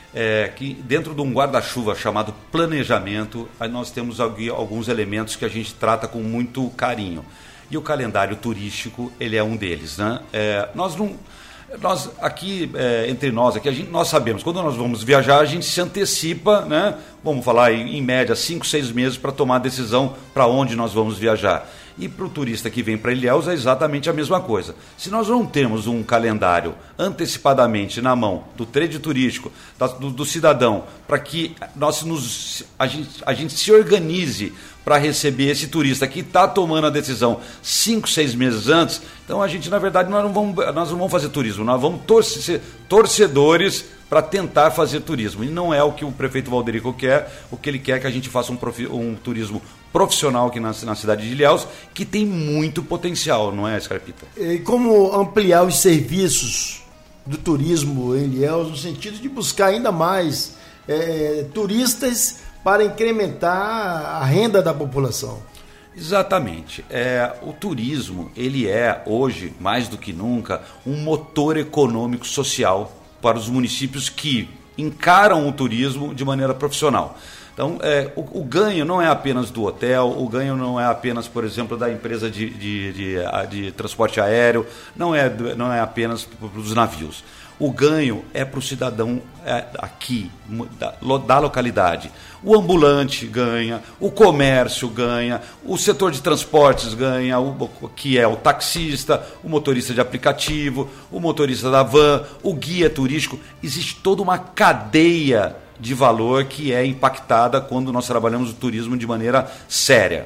é, que dentro de um guarda-chuva chamado planejamento, nós temos alguns elementos que a gente trata com muito carinho. E o calendário turístico, ele é um deles, né? É, nós não... Nós aqui, é, entre nós, aqui, a gente, nós sabemos, quando nós vamos viajar, a gente se antecipa, né? Vamos falar em, em média, cinco, seis meses para tomar a decisão para onde nós vamos viajar. E para o turista que vem para Ilhéus é exatamente a mesma coisa. Se nós não temos um calendário antecipadamente na mão do trade turístico, da, do, do cidadão, para que nós nos, a, gente, a gente se organize para receber esse turista que está tomando a decisão cinco, seis meses antes, então a gente, na verdade, nós não vamos, nós não vamos fazer turismo, nós vamos torcer, torcedores para tentar fazer turismo. E não é o que o prefeito Valderico quer, o que ele quer é que a gente faça um, profi, um turismo profissional aqui na, na cidade de Ilhéus, que tem muito potencial, não é, Scarpita? E como ampliar os serviços do turismo em Ilhéus, no sentido de buscar ainda mais é, turistas para incrementar a renda da população? Exatamente. É, o turismo, ele é hoje, mais do que nunca, um motor econômico social para os municípios que encaram o turismo de maneira profissional. Então, é, o, o ganho não é apenas do hotel, o ganho não é apenas, por exemplo, da empresa de, de, de, de transporte aéreo, não é, não é apenas dos navios. O ganho é para o cidadão é, aqui, da, da localidade. O ambulante ganha, o comércio ganha, o setor de transportes ganha, o, que é o taxista, o motorista de aplicativo, o motorista da van, o guia turístico. Existe toda uma cadeia de valor que é impactada quando nós trabalhamos o turismo de maneira séria.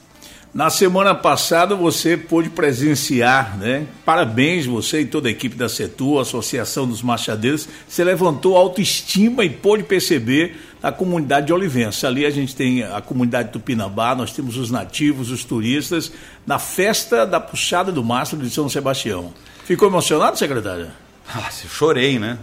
Na semana passada você pôde presenciar, né? Parabéns você e toda a equipe da Setur, Associação dos Machadeiros, você levantou a autoestima e pôde perceber a comunidade de Olivença. Ali a gente tem a comunidade Tupinambá, nós temos os nativos, os turistas, na festa da puxada do mastro de São Sebastião. Ficou emocionado, secretário? Ah, eu chorei, né?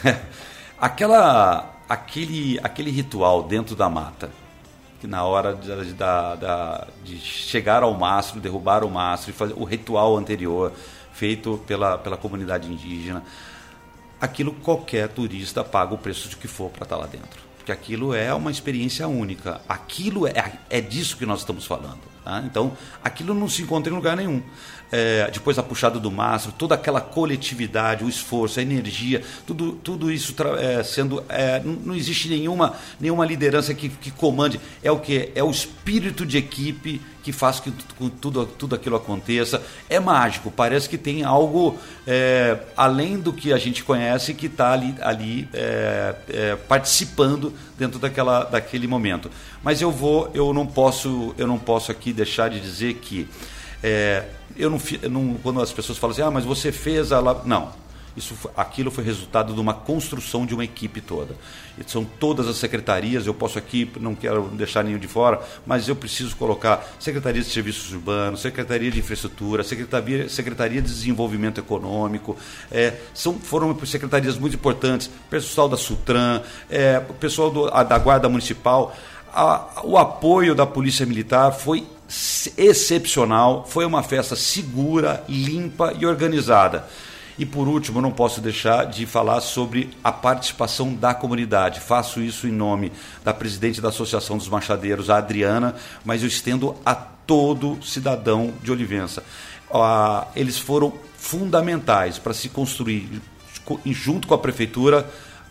Aquela, aquele, aquele ritual dentro da mata, que na hora de, de, de, de chegar ao mastro, derrubar o mastro e fazer o ritual anterior feito pela, pela comunidade indígena, aquilo qualquer turista paga o preço de que for para estar lá dentro, porque aquilo é uma experiência única, aquilo é, é disso que nós estamos falando, tá? Então aquilo não se encontra em lugar nenhum. É, depois da puxada do mastro, toda aquela coletividade, o esforço, a energia, tudo, tudo isso é, sendo. É, não, não existe nenhuma, nenhuma liderança que, que comande. É o que? É o espírito de equipe que faz que tudo, tudo aquilo aconteça. É mágico, parece que tem algo é, além do que a gente conhece que está ali, ali é, é, participando dentro daquela, daquele momento. Mas eu vou, eu não posso, eu não posso aqui deixar de dizer que. É, eu não, eu não, quando as pessoas falam assim, ah, mas você fez a... Não, isso, aquilo foi resultado de uma construção de uma equipe toda. E são todas as secretarias, eu posso aqui, não quero deixar nenhum de fora, mas eu preciso colocar Secretaria de Serviços Urbanos, Secretaria de Infraestrutura, Secretaria, Secretaria de Desenvolvimento Econômico, é, são, foram secretarias muito importantes, pessoal da Sutran, é, o pessoal do, a, da Guarda Municipal, a, o apoio da Polícia Militar foi excepcional, foi uma festa segura, limpa e organizada. E por último, não posso deixar de falar sobre a participação da comunidade. Faço isso em nome da presidente da Associação dos Machadeiros, a Adriana, mas eu estendo a todo cidadão de Olivença. Ah, eles foram fundamentais para se construir, junto com a prefeitura,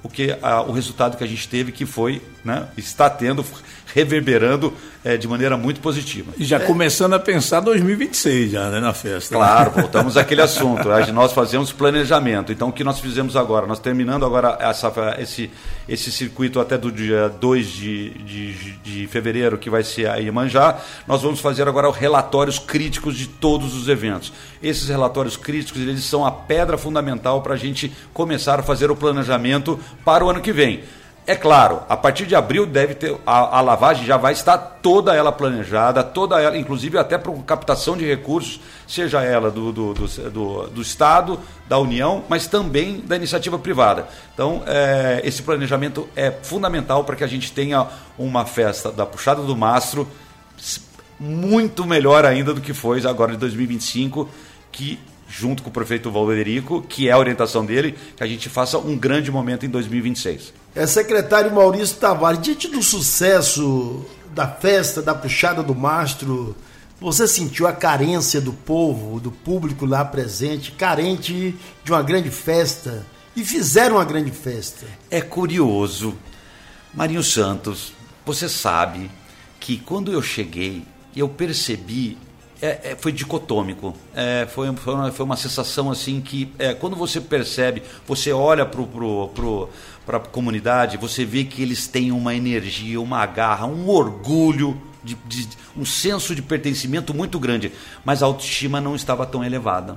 o, que, a, o resultado que a gente teve, que foi, né, está tendo, reverberando é, de maneira muito positiva. E já é. começando a pensar dois mil e vinte e seis já, né, na festa. Claro, voltamos àquele assunto. Nós fazemos planejamento. Então, o que nós fizemos agora? Nós terminando agora essa, esse, esse circuito até do dia dois de, de, de fevereiro, que vai ser a Iemanjá, nós vamos fazer agora relatórios críticos de todos os eventos. Esses relatórios críticos, eles são a pedra fundamental para a gente começar a fazer o planejamento para o ano que vem. É claro, a partir de abril deve ter a, a lavagem já vai estar toda ela planejada, toda ela, inclusive até para captação de recursos, seja ela do, do, do, do, do Estado, da União, mas também da iniciativa privada. Então, é, esse planejamento é fundamental para que a gente tenha uma festa da Puxada do Mastro muito melhor ainda do que foi agora de dois mil e vinte e cinco, que junto com o prefeito Valderico, que é a orientação dele, que a gente faça um grande momento em dois mil e vinte e seis. É, secretário Maurício Tavares, diante do sucesso da festa, da Puxada do Mastro, você sentiu a carência do povo, do público lá presente, carente de uma grande festa, e fizeram uma grande festa? É curioso. Marinho Santos, você sabe que quando eu cheguei, eu percebi, é, é, foi dicotômico, é, foi, foi, uma, foi uma sensação assim que, é, quando você percebe, você olha para pro, pro, a comunidade, você vê que eles têm uma energia, uma garra, um orgulho, de, de, um senso de pertencimento muito grande, mas a autoestima não estava tão elevada.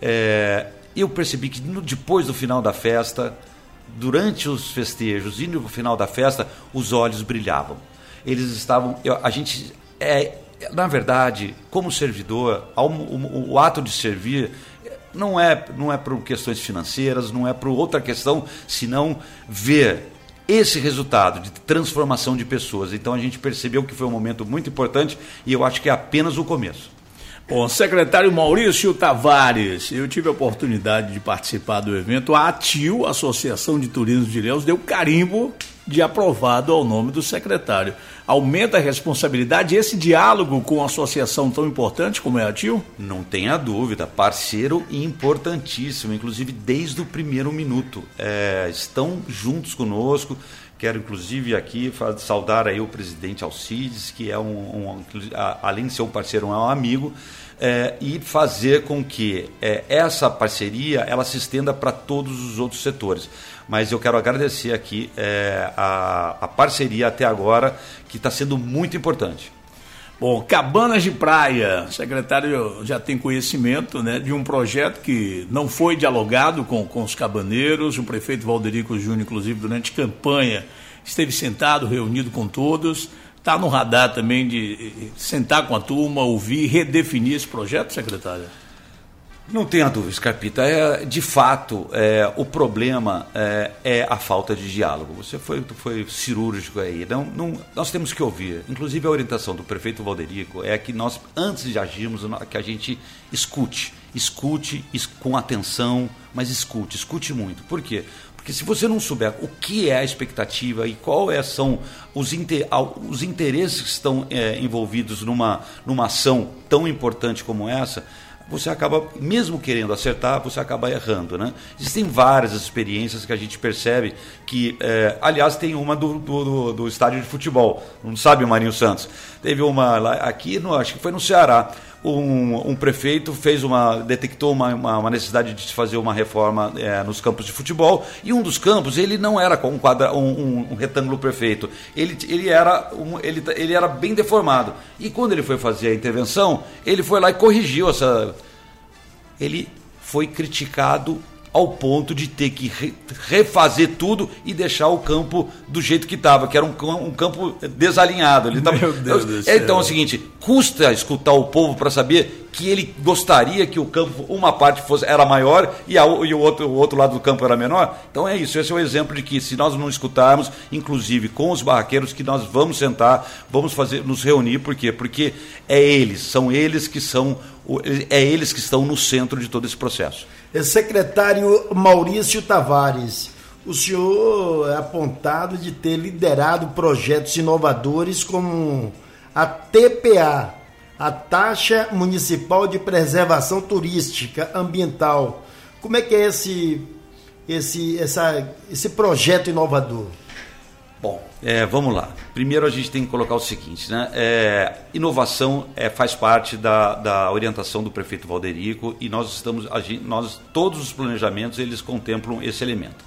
É, eu percebi que no, depois do final da festa, durante os festejos e no final da festa, os olhos brilhavam. Eles estavam, eu, a gente... É, na verdade, como servidor, o, o, o ato de servir não é, não é por questões financeiras, não é por outra questão, senão ver esse resultado de transformação de pessoas. Então a gente percebeu que foi um momento muito importante e eu acho que é apenas o começo. Bom, secretário Maurício Tavares, eu tive a oportunidade de participar do evento. A ATIL, Associação de Turismo de Ilhéus, deu carimbo de aprovado ao nome do secretário. Aumenta a responsabilidade e esse diálogo com a associação tão importante como é a ATIL? Não tenha dúvida, parceiro importantíssimo, inclusive desde o primeiro minuto. É, estão juntos conosco. Quero, inclusive, aqui saudar aí o presidente Alcides, que é um, um além de ser um parceiro, é um amigo, é, e fazer com que é, essa parceria ela se estenda para todos os outros setores. Mas eu quero agradecer aqui é, a, a parceria até agora, que está sendo muito importante. Bom, Cabanas de Praia, o secretário já tem conhecimento, né, de um projeto que não foi dialogado com, com os cabaneiros. O prefeito Valderico Júnior, inclusive, durante campanha, esteve sentado, reunido com todos. Está no radar também de sentar com a turma, ouvir, redefinir esse projeto, secretário? Não tenha dúvida, Scarpita. É, de fato, é, o problema é, é a falta de diálogo. Você foi, foi cirúrgico aí. Não, não, nós temos que ouvir. Inclusive, a orientação do prefeito Valderico é que nós, antes de agirmos, que a gente escute. Escute com atenção, mas escute. Escute muito. Por quê? Porque se você não souber o que é a expectativa e quais são os, inter, os interesses que estão é, envolvidos numa, numa ação tão importante como essa, você acaba, mesmo querendo acertar, você acaba errando, né? Existem várias experiências que a gente percebe que, é, aliás, tem uma do, do, do estádio de futebol, não sabe o Marinho Santos? Teve uma lá, aqui, no, acho que foi no Ceará, um, um prefeito fez uma, detectou uma, uma, uma necessidade de se fazer uma reforma é, nos campos de futebol, e um dos campos, ele não era com um, quadra, um, um, um retângulo perfeito, ele, ele, era um, ele, ele era bem deformado, e quando ele foi fazer a intervenção, ele foi lá e corrigiu essa... Ele foi criticado ao ponto de ter que re, refazer tudo e deixar o campo do jeito que estava, que era um, um campo desalinhado. Ele tava, Meu Deus do céu. Então é o seguinte, custa escutar o povo para saber que ele gostaria que o campo, uma parte fosse, era maior e, a, e o, outro, o outro lado do campo era menor. Então é isso, esse é o exemplo de que se nós não escutarmos, inclusive com os barraqueiros, que nós vamos sentar, vamos fazer, nos reunir, por quê? Porque é eles, são eles que são, é eles que estão no centro de todo esse processo. Secretário Maurício Tavares, o senhor é apontado de ter liderado projetos inovadores como a T P A, a Taxa Municipal de Preservação Turística Ambiental. Como é que é esse, esse, essa, esse projeto inovador? Bom, é, vamos lá. Primeiro a gente tem que colocar o seguinte, né? É, inovação é, faz parte da, da orientação do prefeito Valderico e nós estamos, a gente, nós, todos os planejamentos eles contemplam esse elemento.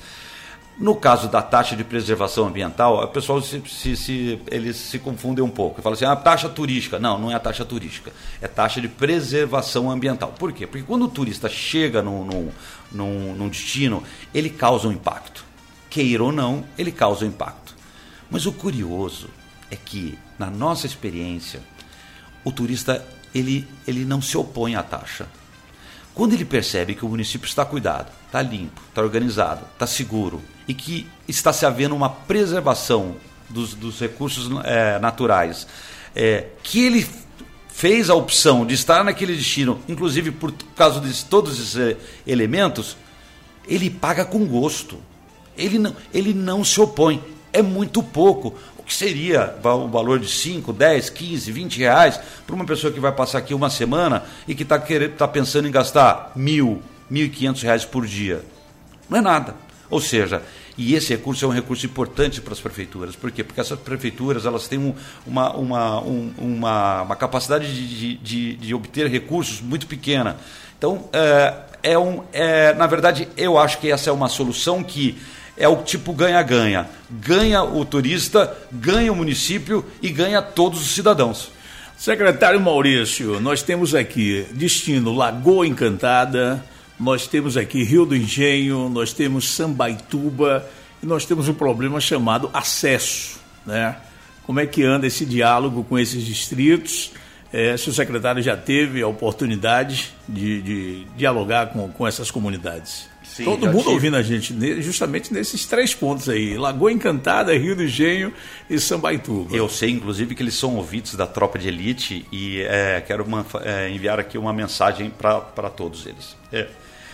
No caso da taxa de preservação ambiental, o pessoal se, se, se, eles se confundem um pouco. Fala assim, a taxa turística. Não, não é a taxa turística. É taxa de preservação ambiental. Por quê? Porque quando o turista chega num, num, num, num destino, ele causa um impacto. Queira ou não, ele causa um impacto. Mas o curioso é que, na nossa experiência, o turista ele, ele não se opõe à taxa. Quando ele percebe que o município está cuidado, está limpo, está organizado, está seguro e que está se havendo uma preservação dos, dos recursos é, naturais, é, que ele fez a opção de estar naquele destino, inclusive por causa de todos esses elementos, ele paga com gosto. Ele não, ele não se opõe. É muito pouco. O que seria o valor de cinco, dez, quinze, vinte reais para uma pessoa que vai passar aqui uma semana e que está tá pensando em gastar mil, mil e quinhentos reais por dia? Não é nada. Ou seja, e esse recurso é um recurso importante para as prefeituras. Por quê? Porque essas prefeituras elas têm um, uma, uma, um, uma, uma capacidade de, de, de obter recursos muito pequena. Então, é, é um, é, na verdade, eu acho que essa é uma solução que é o tipo ganha-ganha. Ganha o turista, ganha o município e ganha todos os cidadãos. Secretário Maurício, nós temos aqui destino Lagoa Encantada, nós temos aqui Rio do Engenho, nós temos Sambaituba e nós temos um problema chamado acesso, né? Como é que anda esse diálogo com esses distritos? É, se o secretário já teve a oportunidade de, de dialogar com, com essas comunidades? Sim, todo mundo tive. Ouvindo a gente justamente nesses três pontos aí, Lagoa Encantada, Rio do Engenho e Sambaituba. Eu sei, inclusive, que eles são ouvidos da tropa de elite e é, quero uma, é, enviar aqui uma mensagem para todos eles. É.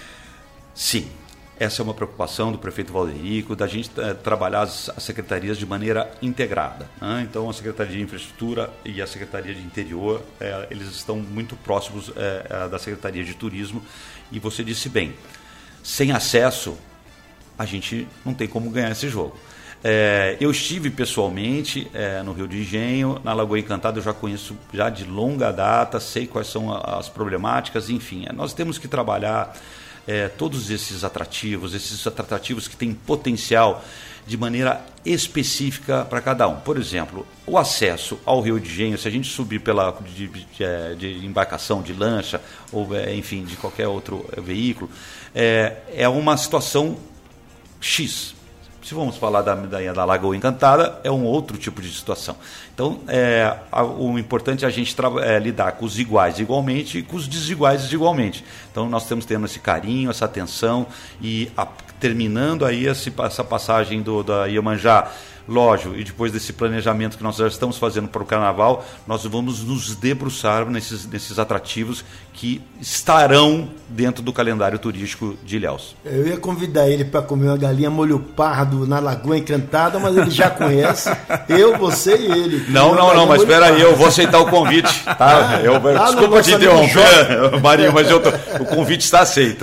Sim, essa é uma preocupação do prefeito Valderico, da gente é, trabalhar as, as secretarias de maneira integrada, né? Então, a Secretaria de Infraestrutura e a Secretaria de Interior, é, eles estão muito próximos é, da Secretaria de Turismo e você disse bem, sem acesso, a gente não tem como ganhar esse jogo. É, eu estive pessoalmente é, no Rio de Engenho, na Lagoa Encantada eu já conheço já de longa data, sei quais são as problemáticas, enfim, é, nós temos que trabalhar é, todos esses atrativos, esses atrativos que têm potencial de maneira específica para cada um. Por exemplo, o acesso ao Rio de Engenho, se a gente subir pela de, de, de embarcação, de lancha, ou enfim, de qualquer outro veículo, é, é uma situação X. Se vamos falar da, da, da Lagoa Encantada, é um outro tipo de situação. Então, é, a, o importante é a gente é, lidar com os iguais igualmente e com os desiguais igualmente. Então, nós temos tendo esse carinho, essa atenção e a, terminando aí esse, essa passagem do, da Iemanjá, lógico, e depois desse planejamento que nós já estamos fazendo para o Carnaval, nós vamos nos debruçar nesses, nesses atrativos que estarão dentro do calendário turístico de Ilhéus. Eu ia convidar ele para comer uma galinha molho pardo na Lagoa Encantada, mas ele já conhece, eu, você e ele. Não, não, não, mas espera aí, eu vou aceitar o convite, tá? Ah, eu, ah, desculpa te interromper, Marinho, mas eu tô, o convite está aceito.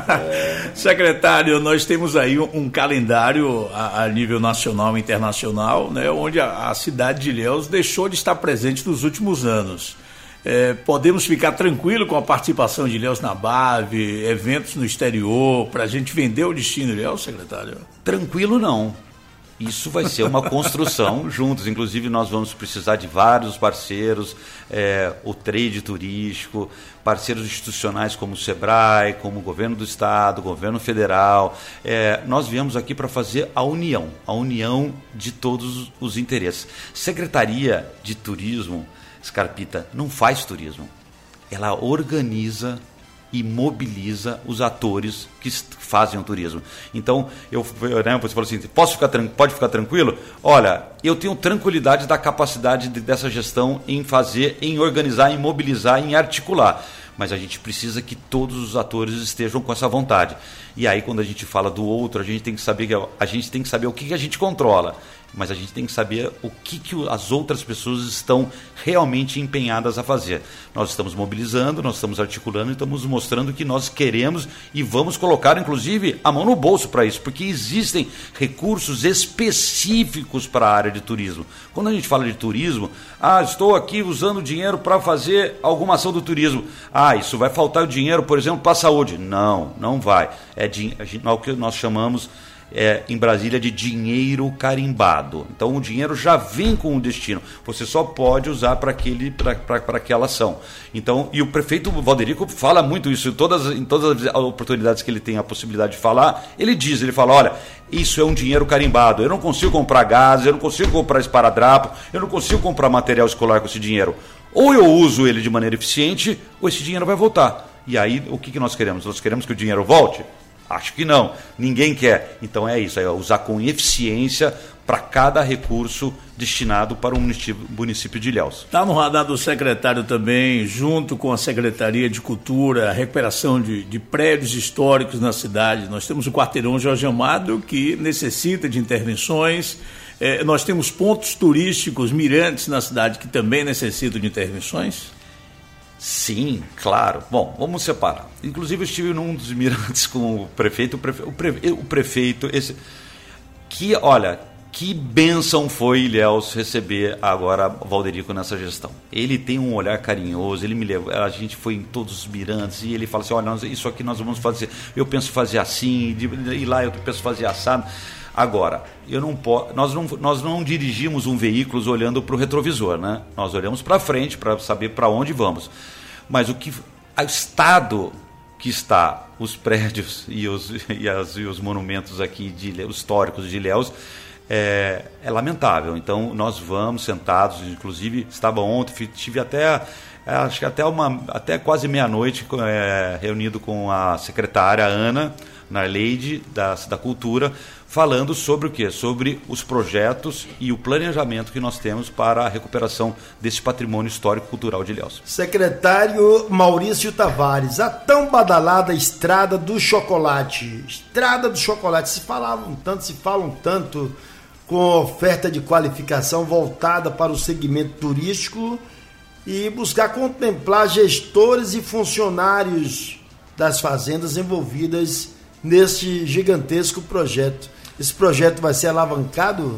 Secretário, nós temos aí um, um calendário a, a nível nacional e internacional, né, onde a, a cidade de Ilhéus deixou de estar presente nos últimos anos. É, podemos ficar tranquilos com a participação de Ilhéus na B A V, eventos no exterior, para a gente vender o destino de Ilhéus, secretário? Tranquilo não. Isso vai ser uma construção juntos. Inclusive, nós vamos precisar de vários parceiros, é, o trade turístico, parceiros institucionais como o SEBRAE, como o governo do estado, o governo federal. É, nós viemos aqui para fazer a união, a união de todos os interesses. Secretaria de Turismo, Scarpita, não faz turismo. Ela organiza e mobiliza os atores que fazem o turismo. Então, eu, né, você falou assim, posso ficar, pode ficar tranquilo? Olha, eu tenho tranquilidade da capacidade de, dessa gestão em fazer, em organizar, em mobilizar, em articular. Mas a gente precisa que todos os atores estejam com essa vontade. E aí, quando a gente fala do outro, a gente tem que saber, a gente tem que saber o que a gente controla. mas a gente tem que saber o que, que as outras pessoas estão realmente empenhadas a fazer. Nós estamos mobilizando, nós estamos articulando e estamos mostrando que nós queremos e vamos colocar, inclusive, a mão no bolso para isso, porque existem recursos específicos para a área de turismo. Quando a gente fala de turismo, ah, estou aqui usando dinheiro para fazer alguma ação do turismo. Ah, isso vai faltar o dinheiro, por exemplo, para a saúde. Não, não vai. É o que nós chamamos é, em Brasília de dinheiro carimbado. Então o dinheiro já vem com um destino. Você só pode usar para aquela ação. Então, e o prefeito Valderico fala muito isso, em todas, em todas as oportunidades que ele tem a possibilidade de falar, ele diz, ele fala, olha, isso é um dinheiro carimbado. Eu não consigo comprar gás, eu não consigo comprar esparadrapo, eu não consigo comprar material escolar com esse dinheiro. Ou eu uso ele de maneira eficiente, ou esse dinheiro vai voltar. E aí, o que, que nós queremos? Nós queremos que o dinheiro volte? Acho que não, ninguém quer. Então é isso, é usar com eficiência para cada recurso destinado para o município, município de Ilhéus. Está no radar do secretário também, junto com a Secretaria de Cultura, a recuperação de, de prédios históricos na cidade. Nós temos o quarteirão Jorge Amado, que necessita de intervenções. É, nós temos pontos turísticos, mirantes na cidade, que também necessitam de intervenções. Sim, claro. Bom, vamos separar. Inclusive eu estive num dos mirantes com o prefeito, o, prefe, o, prefe, o prefeito, esse, que, olha, que bênção foi Ilhéus receber agora Valderico nessa gestão. Ele tem um olhar carinhoso, ele me levou, a gente foi em todos os mirantes e ele fala assim, olha, nós, isso aqui nós vamos fazer, eu penso fazer assim, e lá eu penso fazer assado. Agora, eu não po- nós, não, nós não dirigimos um veículo olhando para o retrovisor, né? Nós olhamos para frente para saber para onde vamos. Mas o que, o estado que está os prédios e os, e as, e os monumentos aqui de, os históricos de Ilhéus é, é lamentável. Então nós vamos sentados, inclusive estava ontem, tive até acho que até uma até quase meia-noite é, reunido com a secretária Ana Narleide da, da Cultura, falando sobre o quê? Sobre os projetos e o planejamento que nós temos para a recuperação desse patrimônio histórico cultural de Ilhéus. Secretário Maurício Tavares, a tão badalada Estrada do Chocolate. Estrada do Chocolate, se falavam tanto, se falam tanto com oferta de qualificação voltada para o segmento turístico e buscar contemplar gestores e funcionários das fazendas envolvidas neste gigantesco projeto. Esse projeto vai ser alavancado?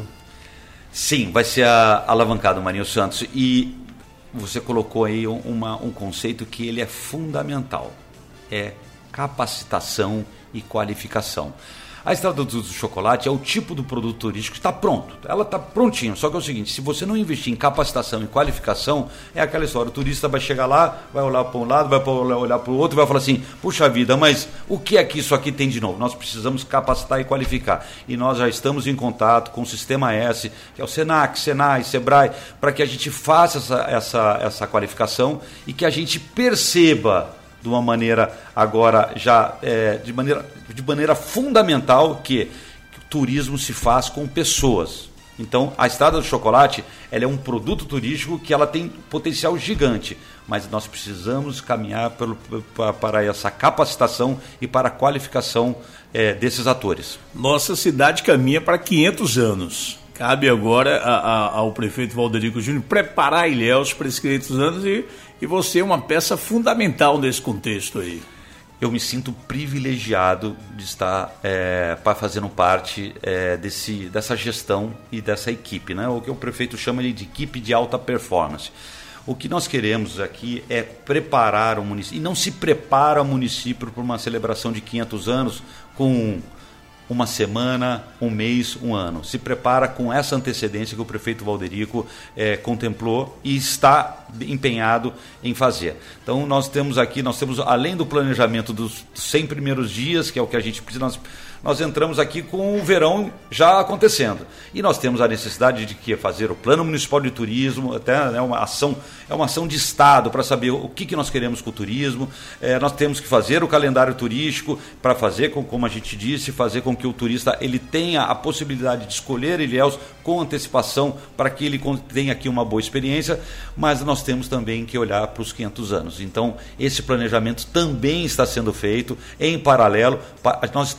Sim, vai ser a, alavancado, Marinho Santos. E você colocou aí uma, um conceito que ele é fundamental. É capacitação e qualificação. A Estrada do Chocolate é o tipo do produto turístico que está pronto. Ela está prontinha. Só que é o seguinte, se você não investir em capacitação e qualificação, é aquela história. O turista vai chegar lá, vai olhar para um lado, vai olhar para o outro e vai falar assim, puxa vida, mas o que é que isso aqui tem de novo? Nós precisamos capacitar e qualificar. E nós já estamos em contato com o Sistema S, que é o Senac, Senai, Sebrae, para que a gente faça essa, essa, essa qualificação e que a gente perceba de uma maneira agora já é, de, maneira, de maneira fundamental que, que o turismo se faz com pessoas. Então a Estrada do Chocolate ela é um produto turístico que ela tem potencial gigante, mas nós precisamos caminhar pelo, para, para essa capacitação e para a qualificação é, desses atores. Nossa cidade caminha para quinhentos anos. Cabe agora a, a, ao prefeito Valderico Júnior preparar Ilhéus para esses quinhentos anos e, e você é uma peça fundamental nesse contexto aí. Eu me sinto privilegiado de estar é, fazendo parte é, desse, dessa gestão e dessa equipe, né? O que o prefeito chama de equipe de alta performance. O que nós queremos aqui é preparar o município, e não se prepara o município para uma celebração de quinhentos anos com uma semana, um mês, um ano. Se prepara com essa antecedência que o prefeito Valderico eh, contemplou e está empenhado em fazer. Então nós temos aqui, nós temos além do planejamento dos cem primeiros dias, que é o que a gente precisa, nós, nós entramos aqui com o verão já acontecendo. E nós temos a necessidade de que fazer o Plano Municipal de Turismo, até né, uma ação, é uma ação de Estado para saber o que, que nós queremos com o turismo. Eh, nós temos que fazer o calendário turístico para fazer, com, como a gente disse, fazer com que o turista ele tenha a possibilidade de escolher Ilhéus com antecipação para que ele tenha aqui uma boa experiência, mas nós temos também que olhar para os quinhentos anos. Então, esse planejamento também está sendo feito em paralelo. Nós estamos que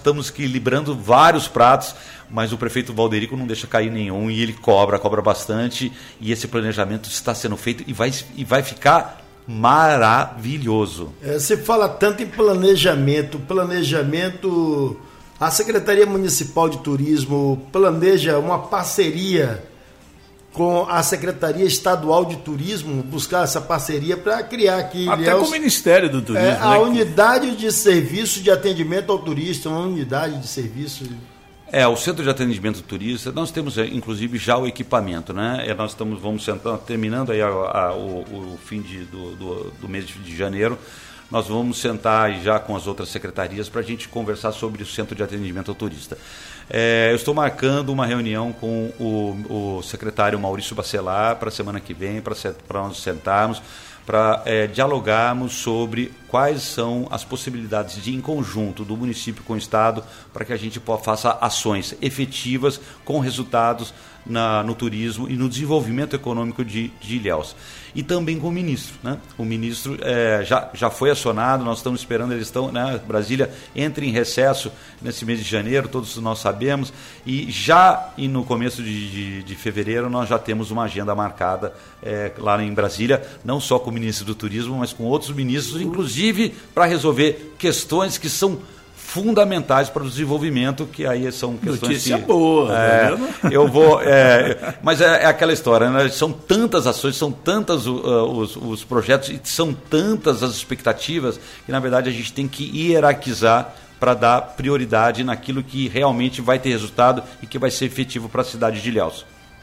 equilibrando vários pratos, mas o prefeito Valderico não deixa cair nenhum e ele cobra, cobra bastante, e esse planejamento está sendo feito e vai, e vai ficar maravilhoso. É, você fala tanto em planejamento, planejamento, a Secretaria Municipal de Turismo planeja uma parceria com a Secretaria Estadual de Turismo, buscar essa parceria para criar aqui... Até com o Ministério do Turismo. É, a né? unidade de serviço de atendimento ao turista, uma unidade de serviço... É, o Centro de Atendimento Turista, nós temos inclusive já o equipamento, né? É, nós estamos, vamos sentar, terminando aí a, a, o, o fim de, do, do, do mês de janeiro, nós vamos sentar aí já com as outras secretarias para a gente conversar sobre o Centro de Atendimento ao Turista. É, eu estou marcando uma reunião com o, o secretário Maurício Bacelar para a semana que vem, para nós sentarmos, para é, dialogarmos sobre quais são as possibilidades de, em conjunto, do município com o Estado, para que a gente faça ações efetivas com resultados na, no turismo e no desenvolvimento econômico de, de Ilhéus. E também com o ministro. Né? O ministro é, já, já foi acionado, nós estamos esperando, eles estão, né, Brasília entra em recesso nesse mês de janeiro, todos nós sabemos, e já e no começo de, de, de fevereiro nós já temos uma agenda marcada é, lá em Brasília, não só com o ministro do Turismo, mas com outros ministros, inclusive para resolver questões que são fundamentais para o desenvolvimento, que aí são questões Notícia que, boa, é, tá eu vou é, mas é, é aquela história, né? São tantas ações, são tantas uh, os, os projetos e são tantas as expectativas que na verdade a gente tem que hierarquizar para dar prioridade naquilo que realmente vai ter resultado e que vai ser efetivo para a cidade de Ilhéus.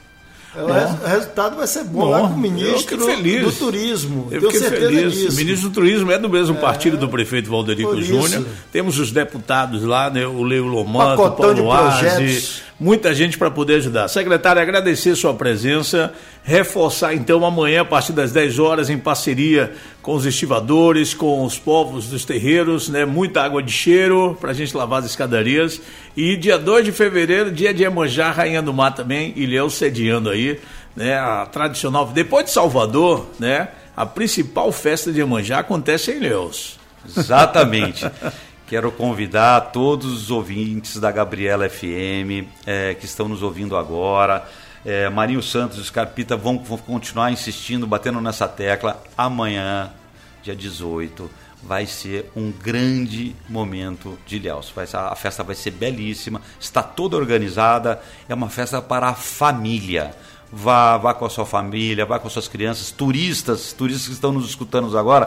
O é. resultado vai ser bom, bom lá com o ministro do Turismo. Eu tenho fiquei certeza feliz. disso. O ministro do Turismo é do mesmo é. partido do prefeito Valderico Júnior. Temos os deputados lá, né, o Leo Lomanto, o Paulo Aze, muita gente para poder ajudar. Secretário, agradecer sua presença, reforçar então amanhã a partir das dez horas em parceria com os estivadores, com os povos dos terreiros, né, muita água de cheiro para a gente lavar as escadarias. E dia dois de fevereiro, dia de Iemanjá, Rainha do Mar também, Ilhéus sediando aí, né, a tradicional, depois de Salvador, né, a principal festa de Iemanjá acontece em Ilhéus. Exatamente. Quero convidar todos os ouvintes da Gabriela F M é, que estão nos ouvindo agora. É, Marinho Santos e Scarpita vão, vão continuar insistindo, batendo nessa tecla. Amanhã, dia dezoito, vai ser um grande momento de Ilhéus. Vai ser, a festa vai ser belíssima, está toda organizada, é uma festa para a família. Vá, vá com a sua família, vá com as suas crianças, turistas, turistas que estão nos escutando agora.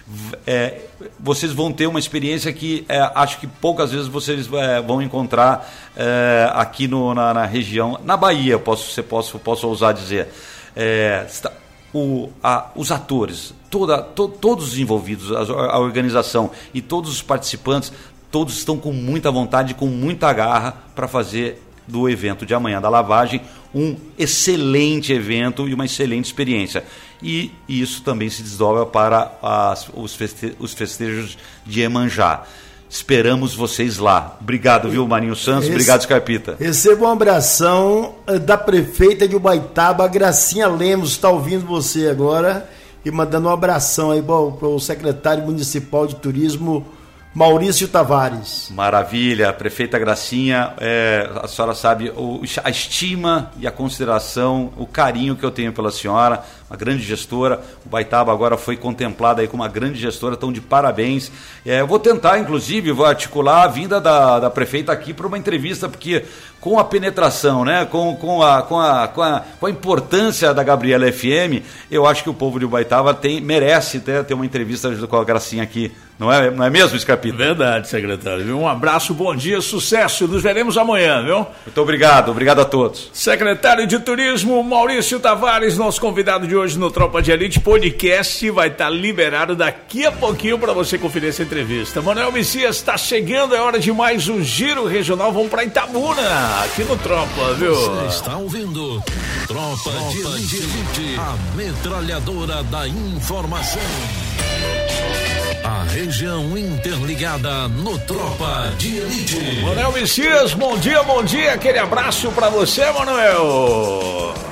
É, vocês vão ter uma experiência que é, acho que poucas vezes vocês é, vão encontrar é, aqui no, na, na região, na Bahia, posso, posso, posso ousar dizer. É, o, a, os atores, toda, to, todos os envolvidos, a, a organização e todos os participantes, todos estão com muita vontade, com muita garra para fazer do evento de amanhã da lavagem um excelente evento e uma excelente experiência. E isso também se desdobra para as, os, feste, os festejos de Iemanjá. Esperamos vocês lá. Obrigado, viu, Marinho Santos? Esse, Obrigado, Scarpita. Receba um abração da prefeita de Ubaitaba, Gracinha Lemos, está ouvindo você agora, e mandando um abração aí para o secretário municipal de turismo, Maurício Tavares. Maravilha, prefeita Gracinha, é, a senhora sabe o, a estima e a consideração, o carinho que eu tenho pela senhora, uma grande gestora. O Ubaitaba agora foi contemplada aí como uma grande gestora, então de parabéns. É, eu vou tentar, inclusive, vou articular a vinda da, da prefeita aqui para uma entrevista, porque com a penetração, né, com, com, a, com, a, com, a, com a importância da Gabriela F M, eu acho que o povo de Ubaitaba tem, merece ter, ter uma entrevista com a Gracinha aqui. Não é, não é mesmo, Scarpita? Verdade, secretário. Um abraço, bom dia, sucesso. Nos veremos amanhã, viu? Muito obrigado, obrigado a todos. Secretário de Turismo, Maurício Tavares, nosso convidado de hoje no Tropa de Elite Podcast, vai estar liberado daqui a pouquinho para você conferir essa entrevista. Manuel Messias está chegando, é hora de mais um Giro Regional. Vamos para Itabuna, aqui no Tropa, viu? Você está ouvindo Tropa, Tropa de Elite, Elite, a metralhadora da informação. A região interligada no Tropa de Elite. Manuel Messias, bom dia, bom dia. Aquele abraço pra você, Manuel.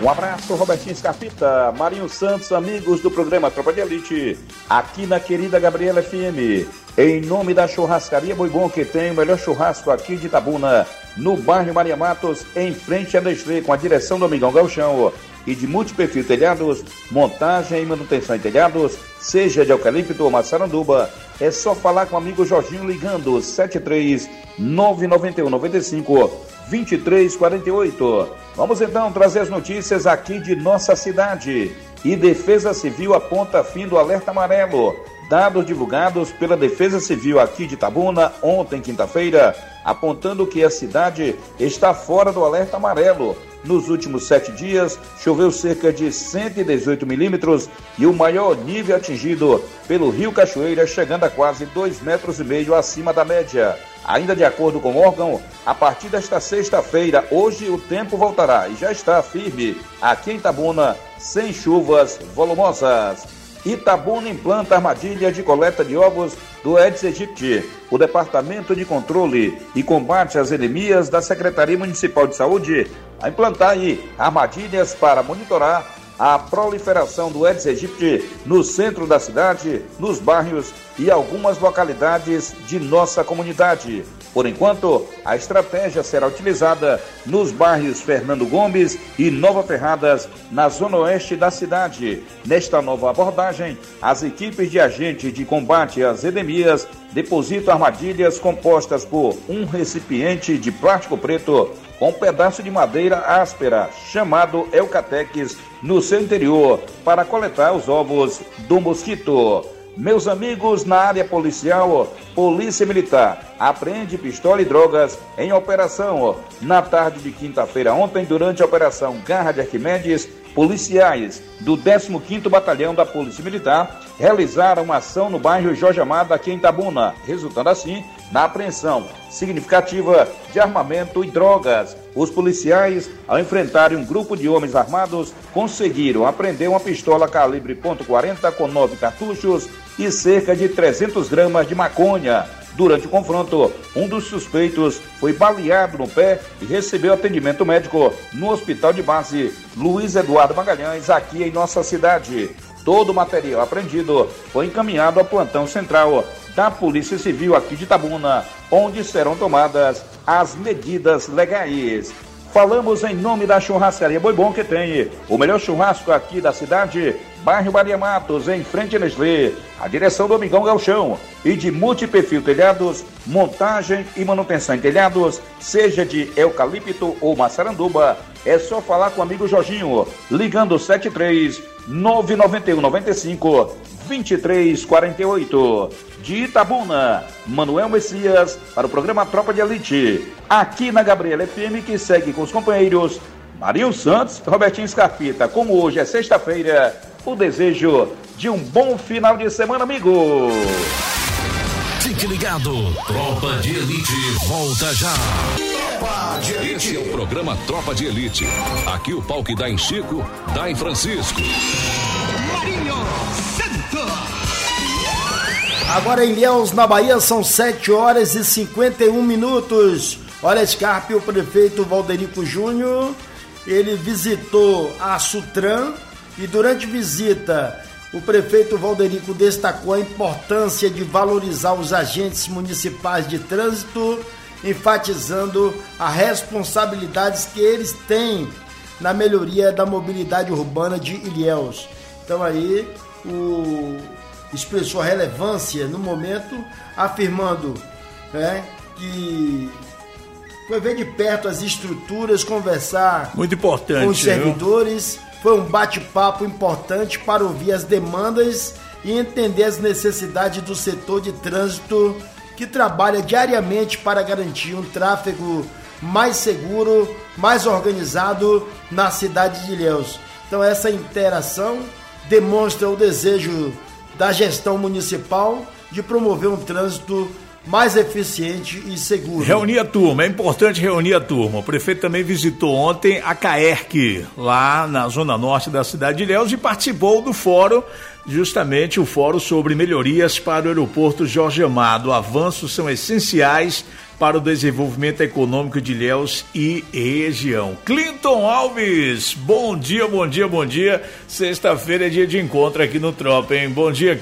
Um abraço, Robertinho Scarpita, Marinho Santos, amigos do programa Tropa de Elite, aqui na querida Gabriela F M, em nome da churrascaria Boi Bom, que tem o melhor churrasco aqui de Itabuna, no bairro Maria Matos, em frente a Nestlé, com a direção do Amigão Gauchão, e de Multiperfil Telhados, montagem e manutenção em telhados, seja de eucalipto ou maçaranduba, é só falar com o amigo Jorginho ligando sete três nove nove um nove cinco dois três quatro oito. Vamos então trazer as notícias aqui de nossa cidade. E Defesa Civil aponta fim do alerta amarelo. Dados divulgados pela Defesa Civil aqui de Itabuna ontem, quinta-feira, apontando que a cidade está fora do alerta amarelo. Nos últimos sete dias, choveu cerca de cento e dezoito milímetros e o maior nível atingido pelo Rio Cachoeira, chegando a quase dois metros e meio acima da média. Ainda de acordo com o órgão, a partir desta sexta-feira, hoje o tempo voltará e já está firme aqui em Itabuna, sem chuvas volumosas. Itabuna implanta armadilha de coleta de ovos do Aedes aegypti. O Departamento de Controle e Combate às Endemias da Secretaria Municipal de Saúde vai implantar aí armadilhas para monitorar a proliferação do Aedes aegypti no centro da cidade, nos bairros e algumas localidades de nossa comunidade. Por enquanto, a estratégia será utilizada nos bairros Fernando Gomes e Nova Ferradas, na zona oeste da cidade. Nesta nova abordagem, as equipes de agentes de combate às endemias depositam armadilhas compostas por um recipiente de plástico preto com um pedaço de madeira áspera, chamado Eucatex, no seu interior, para coletar os ovos do mosquito. Meus amigos, na área policial, Polícia Militar apreende pistola e drogas em operação. Na tarde de quinta-feira ontem, durante a operação Garra de Arquimedes, policiais do décimo quinto Batalhão da Polícia Militar realizaram uma ação no bairro Jorge Amado, aqui em Itabuna, resultando assim na apreensão significativa de armamento e drogas. Os policiais, ao enfrentarem um grupo de homens armados, conseguiram apreender uma pistola calibre ponto quarenta com nove cartuchos e cerca de trezentos gramas de maconha. Durante o confronto, um dos suspeitos foi baleado no pé e recebeu atendimento médico no Hospital de Base Luiz Eduardo Magalhães, aqui em nossa cidade. Todo o material apreendido foi encaminhado ao plantão central da Polícia Civil aqui de Itabuna, onde serão tomadas as medidas legais. Falamos em nome da churrascaria Boi Bom, que tem o melhor churrasco aqui da cidade, bairro Maria Matos, em frente a Nestlé, a direção do Amigão Gauchão, e de Multiperfil Telhados, montagem e manutenção em telhados, seja de eucalipto ou maçaranduba, é só falar com o amigo Jorginho, ligando sete três nove nove um nove cinco dois três quatro oito. De Itabuna, Manuel Messias, para o programa Tropa de Elite, aqui na Gabriela F M, que segue com os companheiros Marinho Santos e Robertinho Scarpita. Como hoje é sexta-feira, o desejo de um bom final de semana, amigo. Fique ligado, Tropa de Elite volta já. Tropa de Elite. Esse é o programa Tropa de Elite. Aqui o pau que dá em Chico, dá em Francisco. Marinho Santos. Agora em Ilhéus, na Bahia, são sete horas e cinquenta e um minutos. Olha, Scarpe, o prefeito Valderico Júnior, ele visitou a Sutran e durante visita, o prefeito Valderico destacou a importância de valorizar os agentes municipais de trânsito, enfatizando as responsabilidades que eles têm na melhoria da mobilidade urbana de Ilhéus. Então aí, o... expressou a relevância no momento, afirmando, né, que foi ver de perto as estruturas, conversar muito importante, com os servidores, viu? Foi um bate-papo importante para ouvir as demandas e entender as necessidades do setor de trânsito, que trabalha diariamente para garantir um tráfego mais seguro, mais organizado na cidade de Ilhéus. Então essa interação demonstra o desejo da gestão municipal de promover um trânsito mais eficiente e seguro. Reunir a turma, é importante reunir a turma. O prefeito também visitou ontem a CAERC, lá na zona norte da cidade de Ilhéus, e participou do fórum, justamente o fórum sobre melhorias para o aeroporto Jorge Amado. Avanços são essenciais para o desenvolvimento econômico de Ilhéus e região. Clinton Alves, bom dia, bom dia, bom dia. Sexta-feira é dia de encontro aqui no Tropa, hein? Bom dia,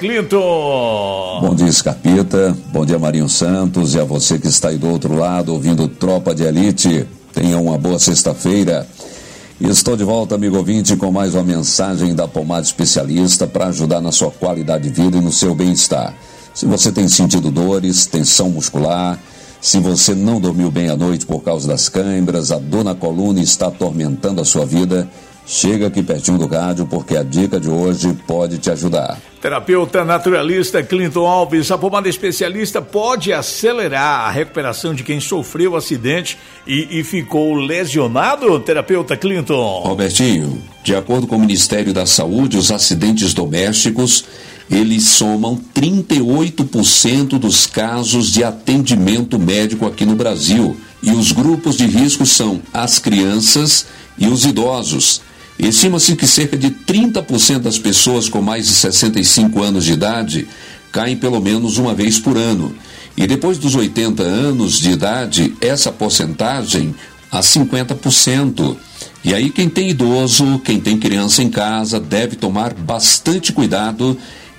Clinton. Bom dia, Scarpita. Bom dia, Marinho Santos. E a você que está aí do outro lado ouvindo Tropa de Elite. Tenha uma boa sexta-feira. E estou de volta, amigo ouvinte, com mais uma mensagem da Pomada Especialista para ajudar na sua qualidade de vida e no seu bem-estar. Se você tem sentido dores, tensão muscular, se você não dormiu bem à noite por causa das câimbras, a dor na coluna está atormentando a sua vida, chega aqui pertinho do rádio porque a dica de hoje pode te ajudar. Terapeuta naturalista Clinton Alves, a pomada especialista pode acelerar a recuperação de quem sofreu acidente e, e ficou lesionado, terapeuta Clinton? Robertinho, de acordo com o Ministério da Saúde, os acidentes domésticos, eles somam trinta e oito por cento dos casos de atendimento médico aqui no Brasil. E os grupos de risco são as crianças e os idosos. Estima-se que cerca de trinta por cento das pessoas com mais de sessenta e cinco anos de idade caem pelo menos uma vez por ano. E depois dos oitenta anos de idade, essa porcentagem a cinquenta por cento. E aí quem tem idoso, quem tem criança em casa, deve tomar bastante cuidado,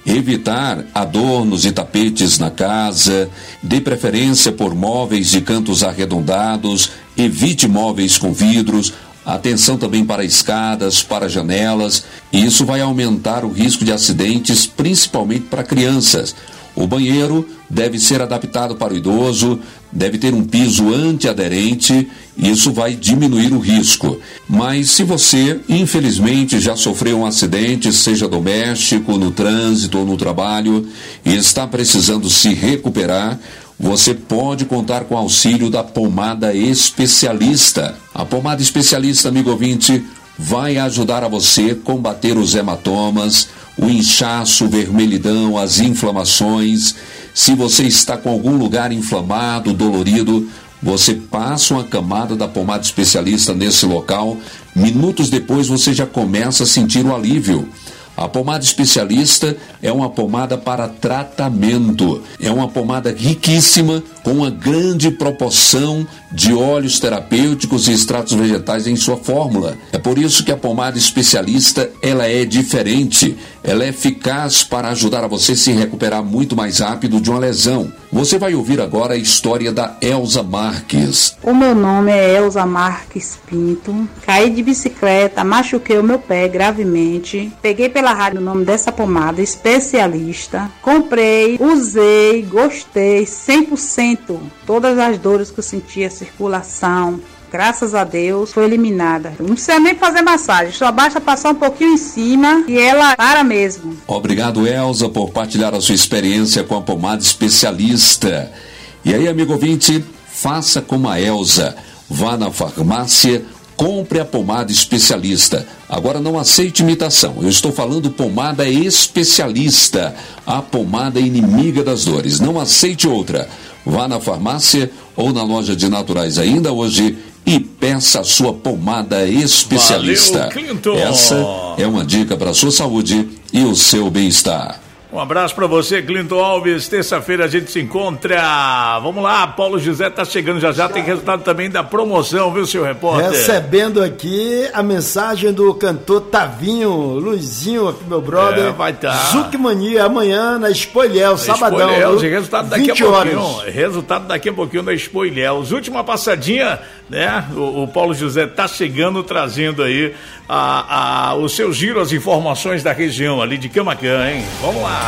evitar adornos e tapetes na casa, dê preferência por móveis de cantos arredondados, evite móveis com vidros. Atenção também para escadas, para janelas, e isso vai aumentar o risco de acidentes, principalmente para crianças. O banheiro deve ser adaptado para o idoso, deve ter um piso antiaderente, e isso vai diminuir o risco. Mas se você, infelizmente, já sofreu um acidente, seja doméstico, no trânsito ou no trabalho, e está precisando se recuperar, você pode contar com o auxílio da pomada especialista. A pomada especialista, amigo ouvinte, vai ajudar a você combater os hematomas, o inchaço, vermelhidão, as inflamações. Se você está com algum lugar inflamado, dolorido, você passa uma camada da pomada especialista nesse local. Minutos depois você já começa a sentir o alívio. A pomada especialista é uma pomada para tratamento. É uma pomada riquíssima, com uma grande proporção de óleos terapêuticos e extratos vegetais em sua fórmula. É por isso que a pomada especialista, ela é diferente. Ela é eficaz para ajudar a você se recuperar muito mais rápido de uma lesão. Você vai ouvir agora a história da Elza Marques. O meu nome é Elza Marques Pinto. Caí de bicicleta, machuquei o meu pé gravemente. Peguei pela rádio o nome dessa pomada especialista. Comprei, usei, gostei, cem por cento. Todas as dores que eu sentia, circulação, graças a Deus, foi eliminada. Não precisa nem fazer massagem, só basta passar um pouquinho em cima e ela para mesmo. Obrigado, Elza, por partilhar a sua experiência com a pomada especialista. E aí, amigo ouvinte, faça como a Elza. Vá na farmácia, compre a pomada especialista. Agora não aceite imitação. Eu estou falando pomada especialista. A pomada inimiga das dores. Não aceite outra. Vá na farmácia ou na loja de naturais ainda hoje e peça a sua pomada especialista. Valeu, Clinton. Essa é uma dica para a sua saúde e o seu bem-estar. Um abraço para você, Clinton Alves. Terça-feira a gente se encontra. Vamos lá, Paulo José tá chegando já já. Tem resultado também da promoção, viu, seu repórter? Recebendo aqui a mensagem do cantor Tavinho, Luizinho, aqui, meu brother. É, vai estar. Tá. Zucmania, amanhã na Expoilhéu, sabadão. Expoilhéus, resultado daqui a pouquinho. Horas. Resultado daqui a pouquinho da Expoilhéus. Última passadinha, né? O, o Paulo José tá chegando, trazendo aí a, a, o seu giro, as informações da região ali de Camaquã, hein? Vamos lá.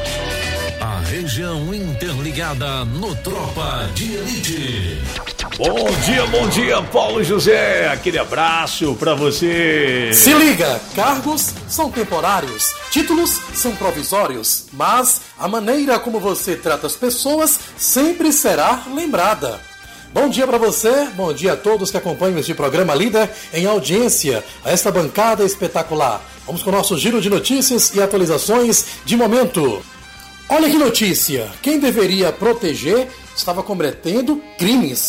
A região interligada no Tropa de Elite. Bom dia, bom dia, Paulo José. Aquele abraço pra você. Se liga, cargos são temporários, títulos são provisórios, mas a maneira como você trata as pessoas sempre será lembrada. Bom dia para você, bom dia a todos que acompanham este programa líder em audiência a esta bancada espetacular. Vamos com o nosso giro de notícias e atualizações de momento. Olha que notícia, quem deveria proteger estava cometendo crimes.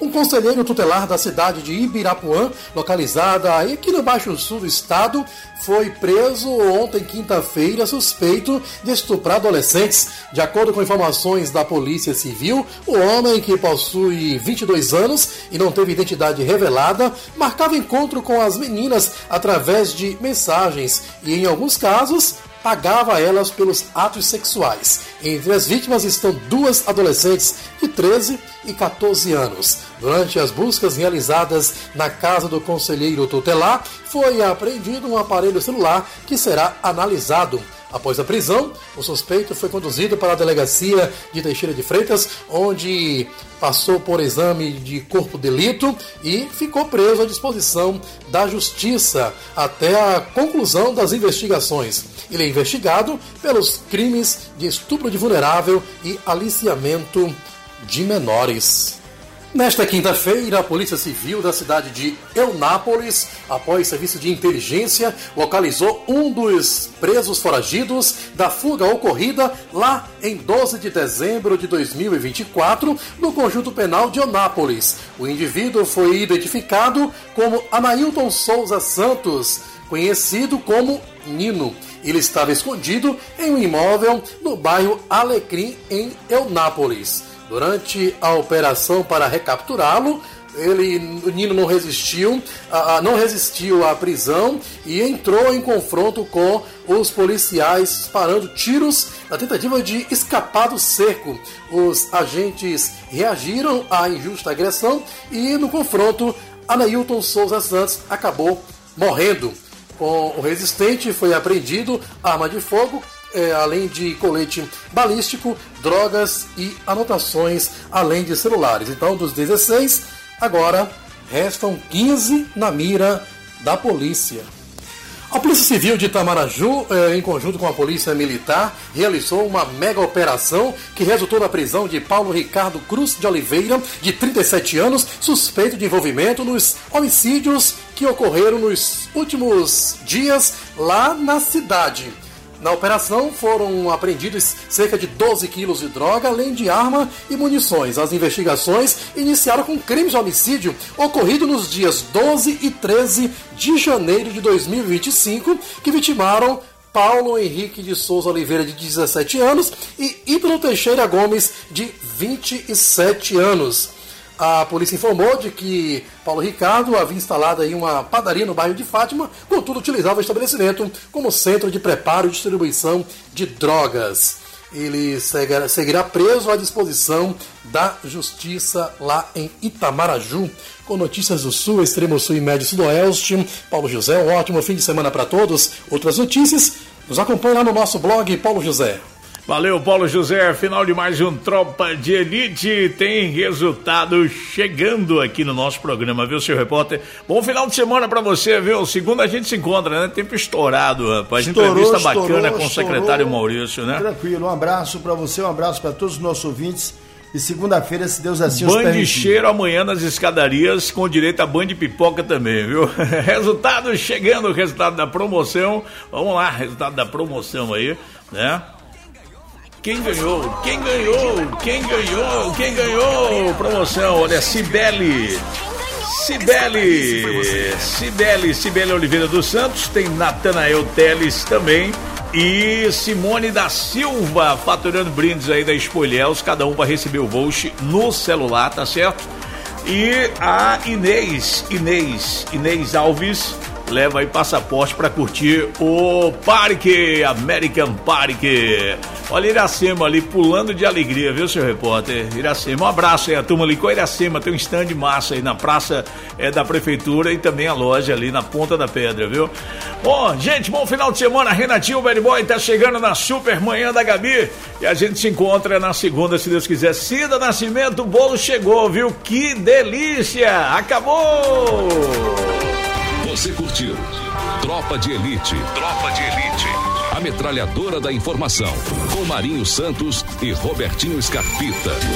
Um conselheiro tutelar da cidade de Ibirapuã, localizada aqui no Baixo Sul do estado, foi preso ontem, quinta-feira, suspeito de estuprar adolescentes. De acordo com informações da Polícia Civil, o homem, que possui vinte e dois anos e não teve identidade revelada, marcava encontro com as meninas através de mensagens e, em alguns casos, pagava elas pelos atos sexuais. Entre as vítimas estão duas adolescentes de treze e quatorze anos. Durante as buscas realizadas na casa do conselheiro tutelar, foi apreendido um aparelho celular que será analisado. Após a prisão, o suspeito foi conduzido para a delegacia de Teixeira de Freitas, onde passou por exame de corpo de delito e ficou preso à disposição da Justiça até a conclusão das investigações. Ele é investigado pelos crimes de estupro de vulnerável e aliciamento de menores. Nesta quinta-feira, a Polícia Civil da cidade de Eunápolis, após serviço de inteligência, localizou um dos presos foragidos da fuga ocorrida lá em doze de dezembro de dois mil e vinte e quatro, no Conjunto Penal de Eunápolis. O indivíduo foi identificado como Anailton Souza Santos, conhecido como Nino. Ele estava escondido em um imóvel no bairro Alecrim, em Eunápolis. Durante a operação para recapturá-lo, ele, o Nino não resistiu, a, a, não resistiu à prisão e entrou em confronto com os policiais, disparando tiros na tentativa de escapar do cerco. Os agentes reagiram à injusta agressão e, no confronto, Anailton Souza Santos acabou morrendo. Com o resistente foi apreendido arma de fogo, É, além de colete balístico, drogas e anotações, além de celulares. Então, dos dezesseis, agora restam quinze na mira da polícia. A Polícia Civil de Itamaraju, eh, em conjunto com a Polícia Militar, realizou uma mega operação que resultou na prisão de Paulo Ricardo Cruz de Oliveira, de trinta e sete anos, suspeito de envolvimento nos homicídios que ocorreram nos últimos dias lá na cidade. Na operação foram apreendidos cerca de doze quilos de droga, além de arma e munições. As investigações iniciaram com crimes de homicídio ocorrido nos dias doze e treze de janeiro de dois mil e vinte e cinco, que vitimaram Paulo Henrique de Souza Oliveira, de dezessete anos, e Ítalo Teixeira Gomes, de vinte e sete anos. A polícia informou de que Paulo Ricardo havia instalado aí uma padaria no bairro de Fátima, contudo utilizava o estabelecimento como centro de preparo e distribuição de drogas. Ele seguirá preso à disposição da Justiça lá em Itamaraju. Com notícias do Sul, Extremo Sul e Médio Sudoeste, Paulo José, um ótimo fim de semana para todos. Outras notícias, nos acompanhe lá no nosso blog, Paulo José. Valeu, Paulo José. Final de mais um Tropa de Elite. Tem resultado chegando aqui no nosso programa, viu, seu repórter? Bom final de semana pra você, viu? Segunda a gente se encontra, né? Tempo estourado, rapaz. Estourou, Entrevista estourou, bacana com o estourou. secretário Maurício, né? Tranquilo, um abraço pra você, um abraço pra todos os nossos ouvintes. E segunda-feira, se Deus assim os Band permitir. cheiro amanhã nas escadarias, com direito a band de pipoca também, viu? Resultado chegando, resultado da promoção. Vamos lá, resultado da promoção aí, né? Quem ganhou? Quem ganhou? Quem ganhou? Quem ganhou? Promoção, olha, Cibele. Cibele. Cibele, Cibele Oliveira dos Santos, tem Natanael Teles também. E Simone da Silva, faturando brindes aí da Spoilers, cada um vai receber o voucher no celular, tá certo? E a Inês, Inês, Inês Alves, leva aí passaporte para curtir o Parque, American Park. Olha Iracema ali pulando de alegria, viu, seu repórter? Iracema, um abraço aí a turma ali com a Iracema, tem um stand massa aí na praça é, da prefeitura e também a loja ali na Ponta da Pedra, viu? Bom, gente, bom final de semana. Renatinho Bad Boy tá chegando na super manhã da Gabi e a gente se encontra na segunda, se Deus quiser. Cida Nascimento, o bolo chegou, viu? Que delícia! Acabou! Você curtiu Tropa de Elite. Tropa de Elite. A metralhadora da informação. Com Marinho Santos e Robertinho Scarpita.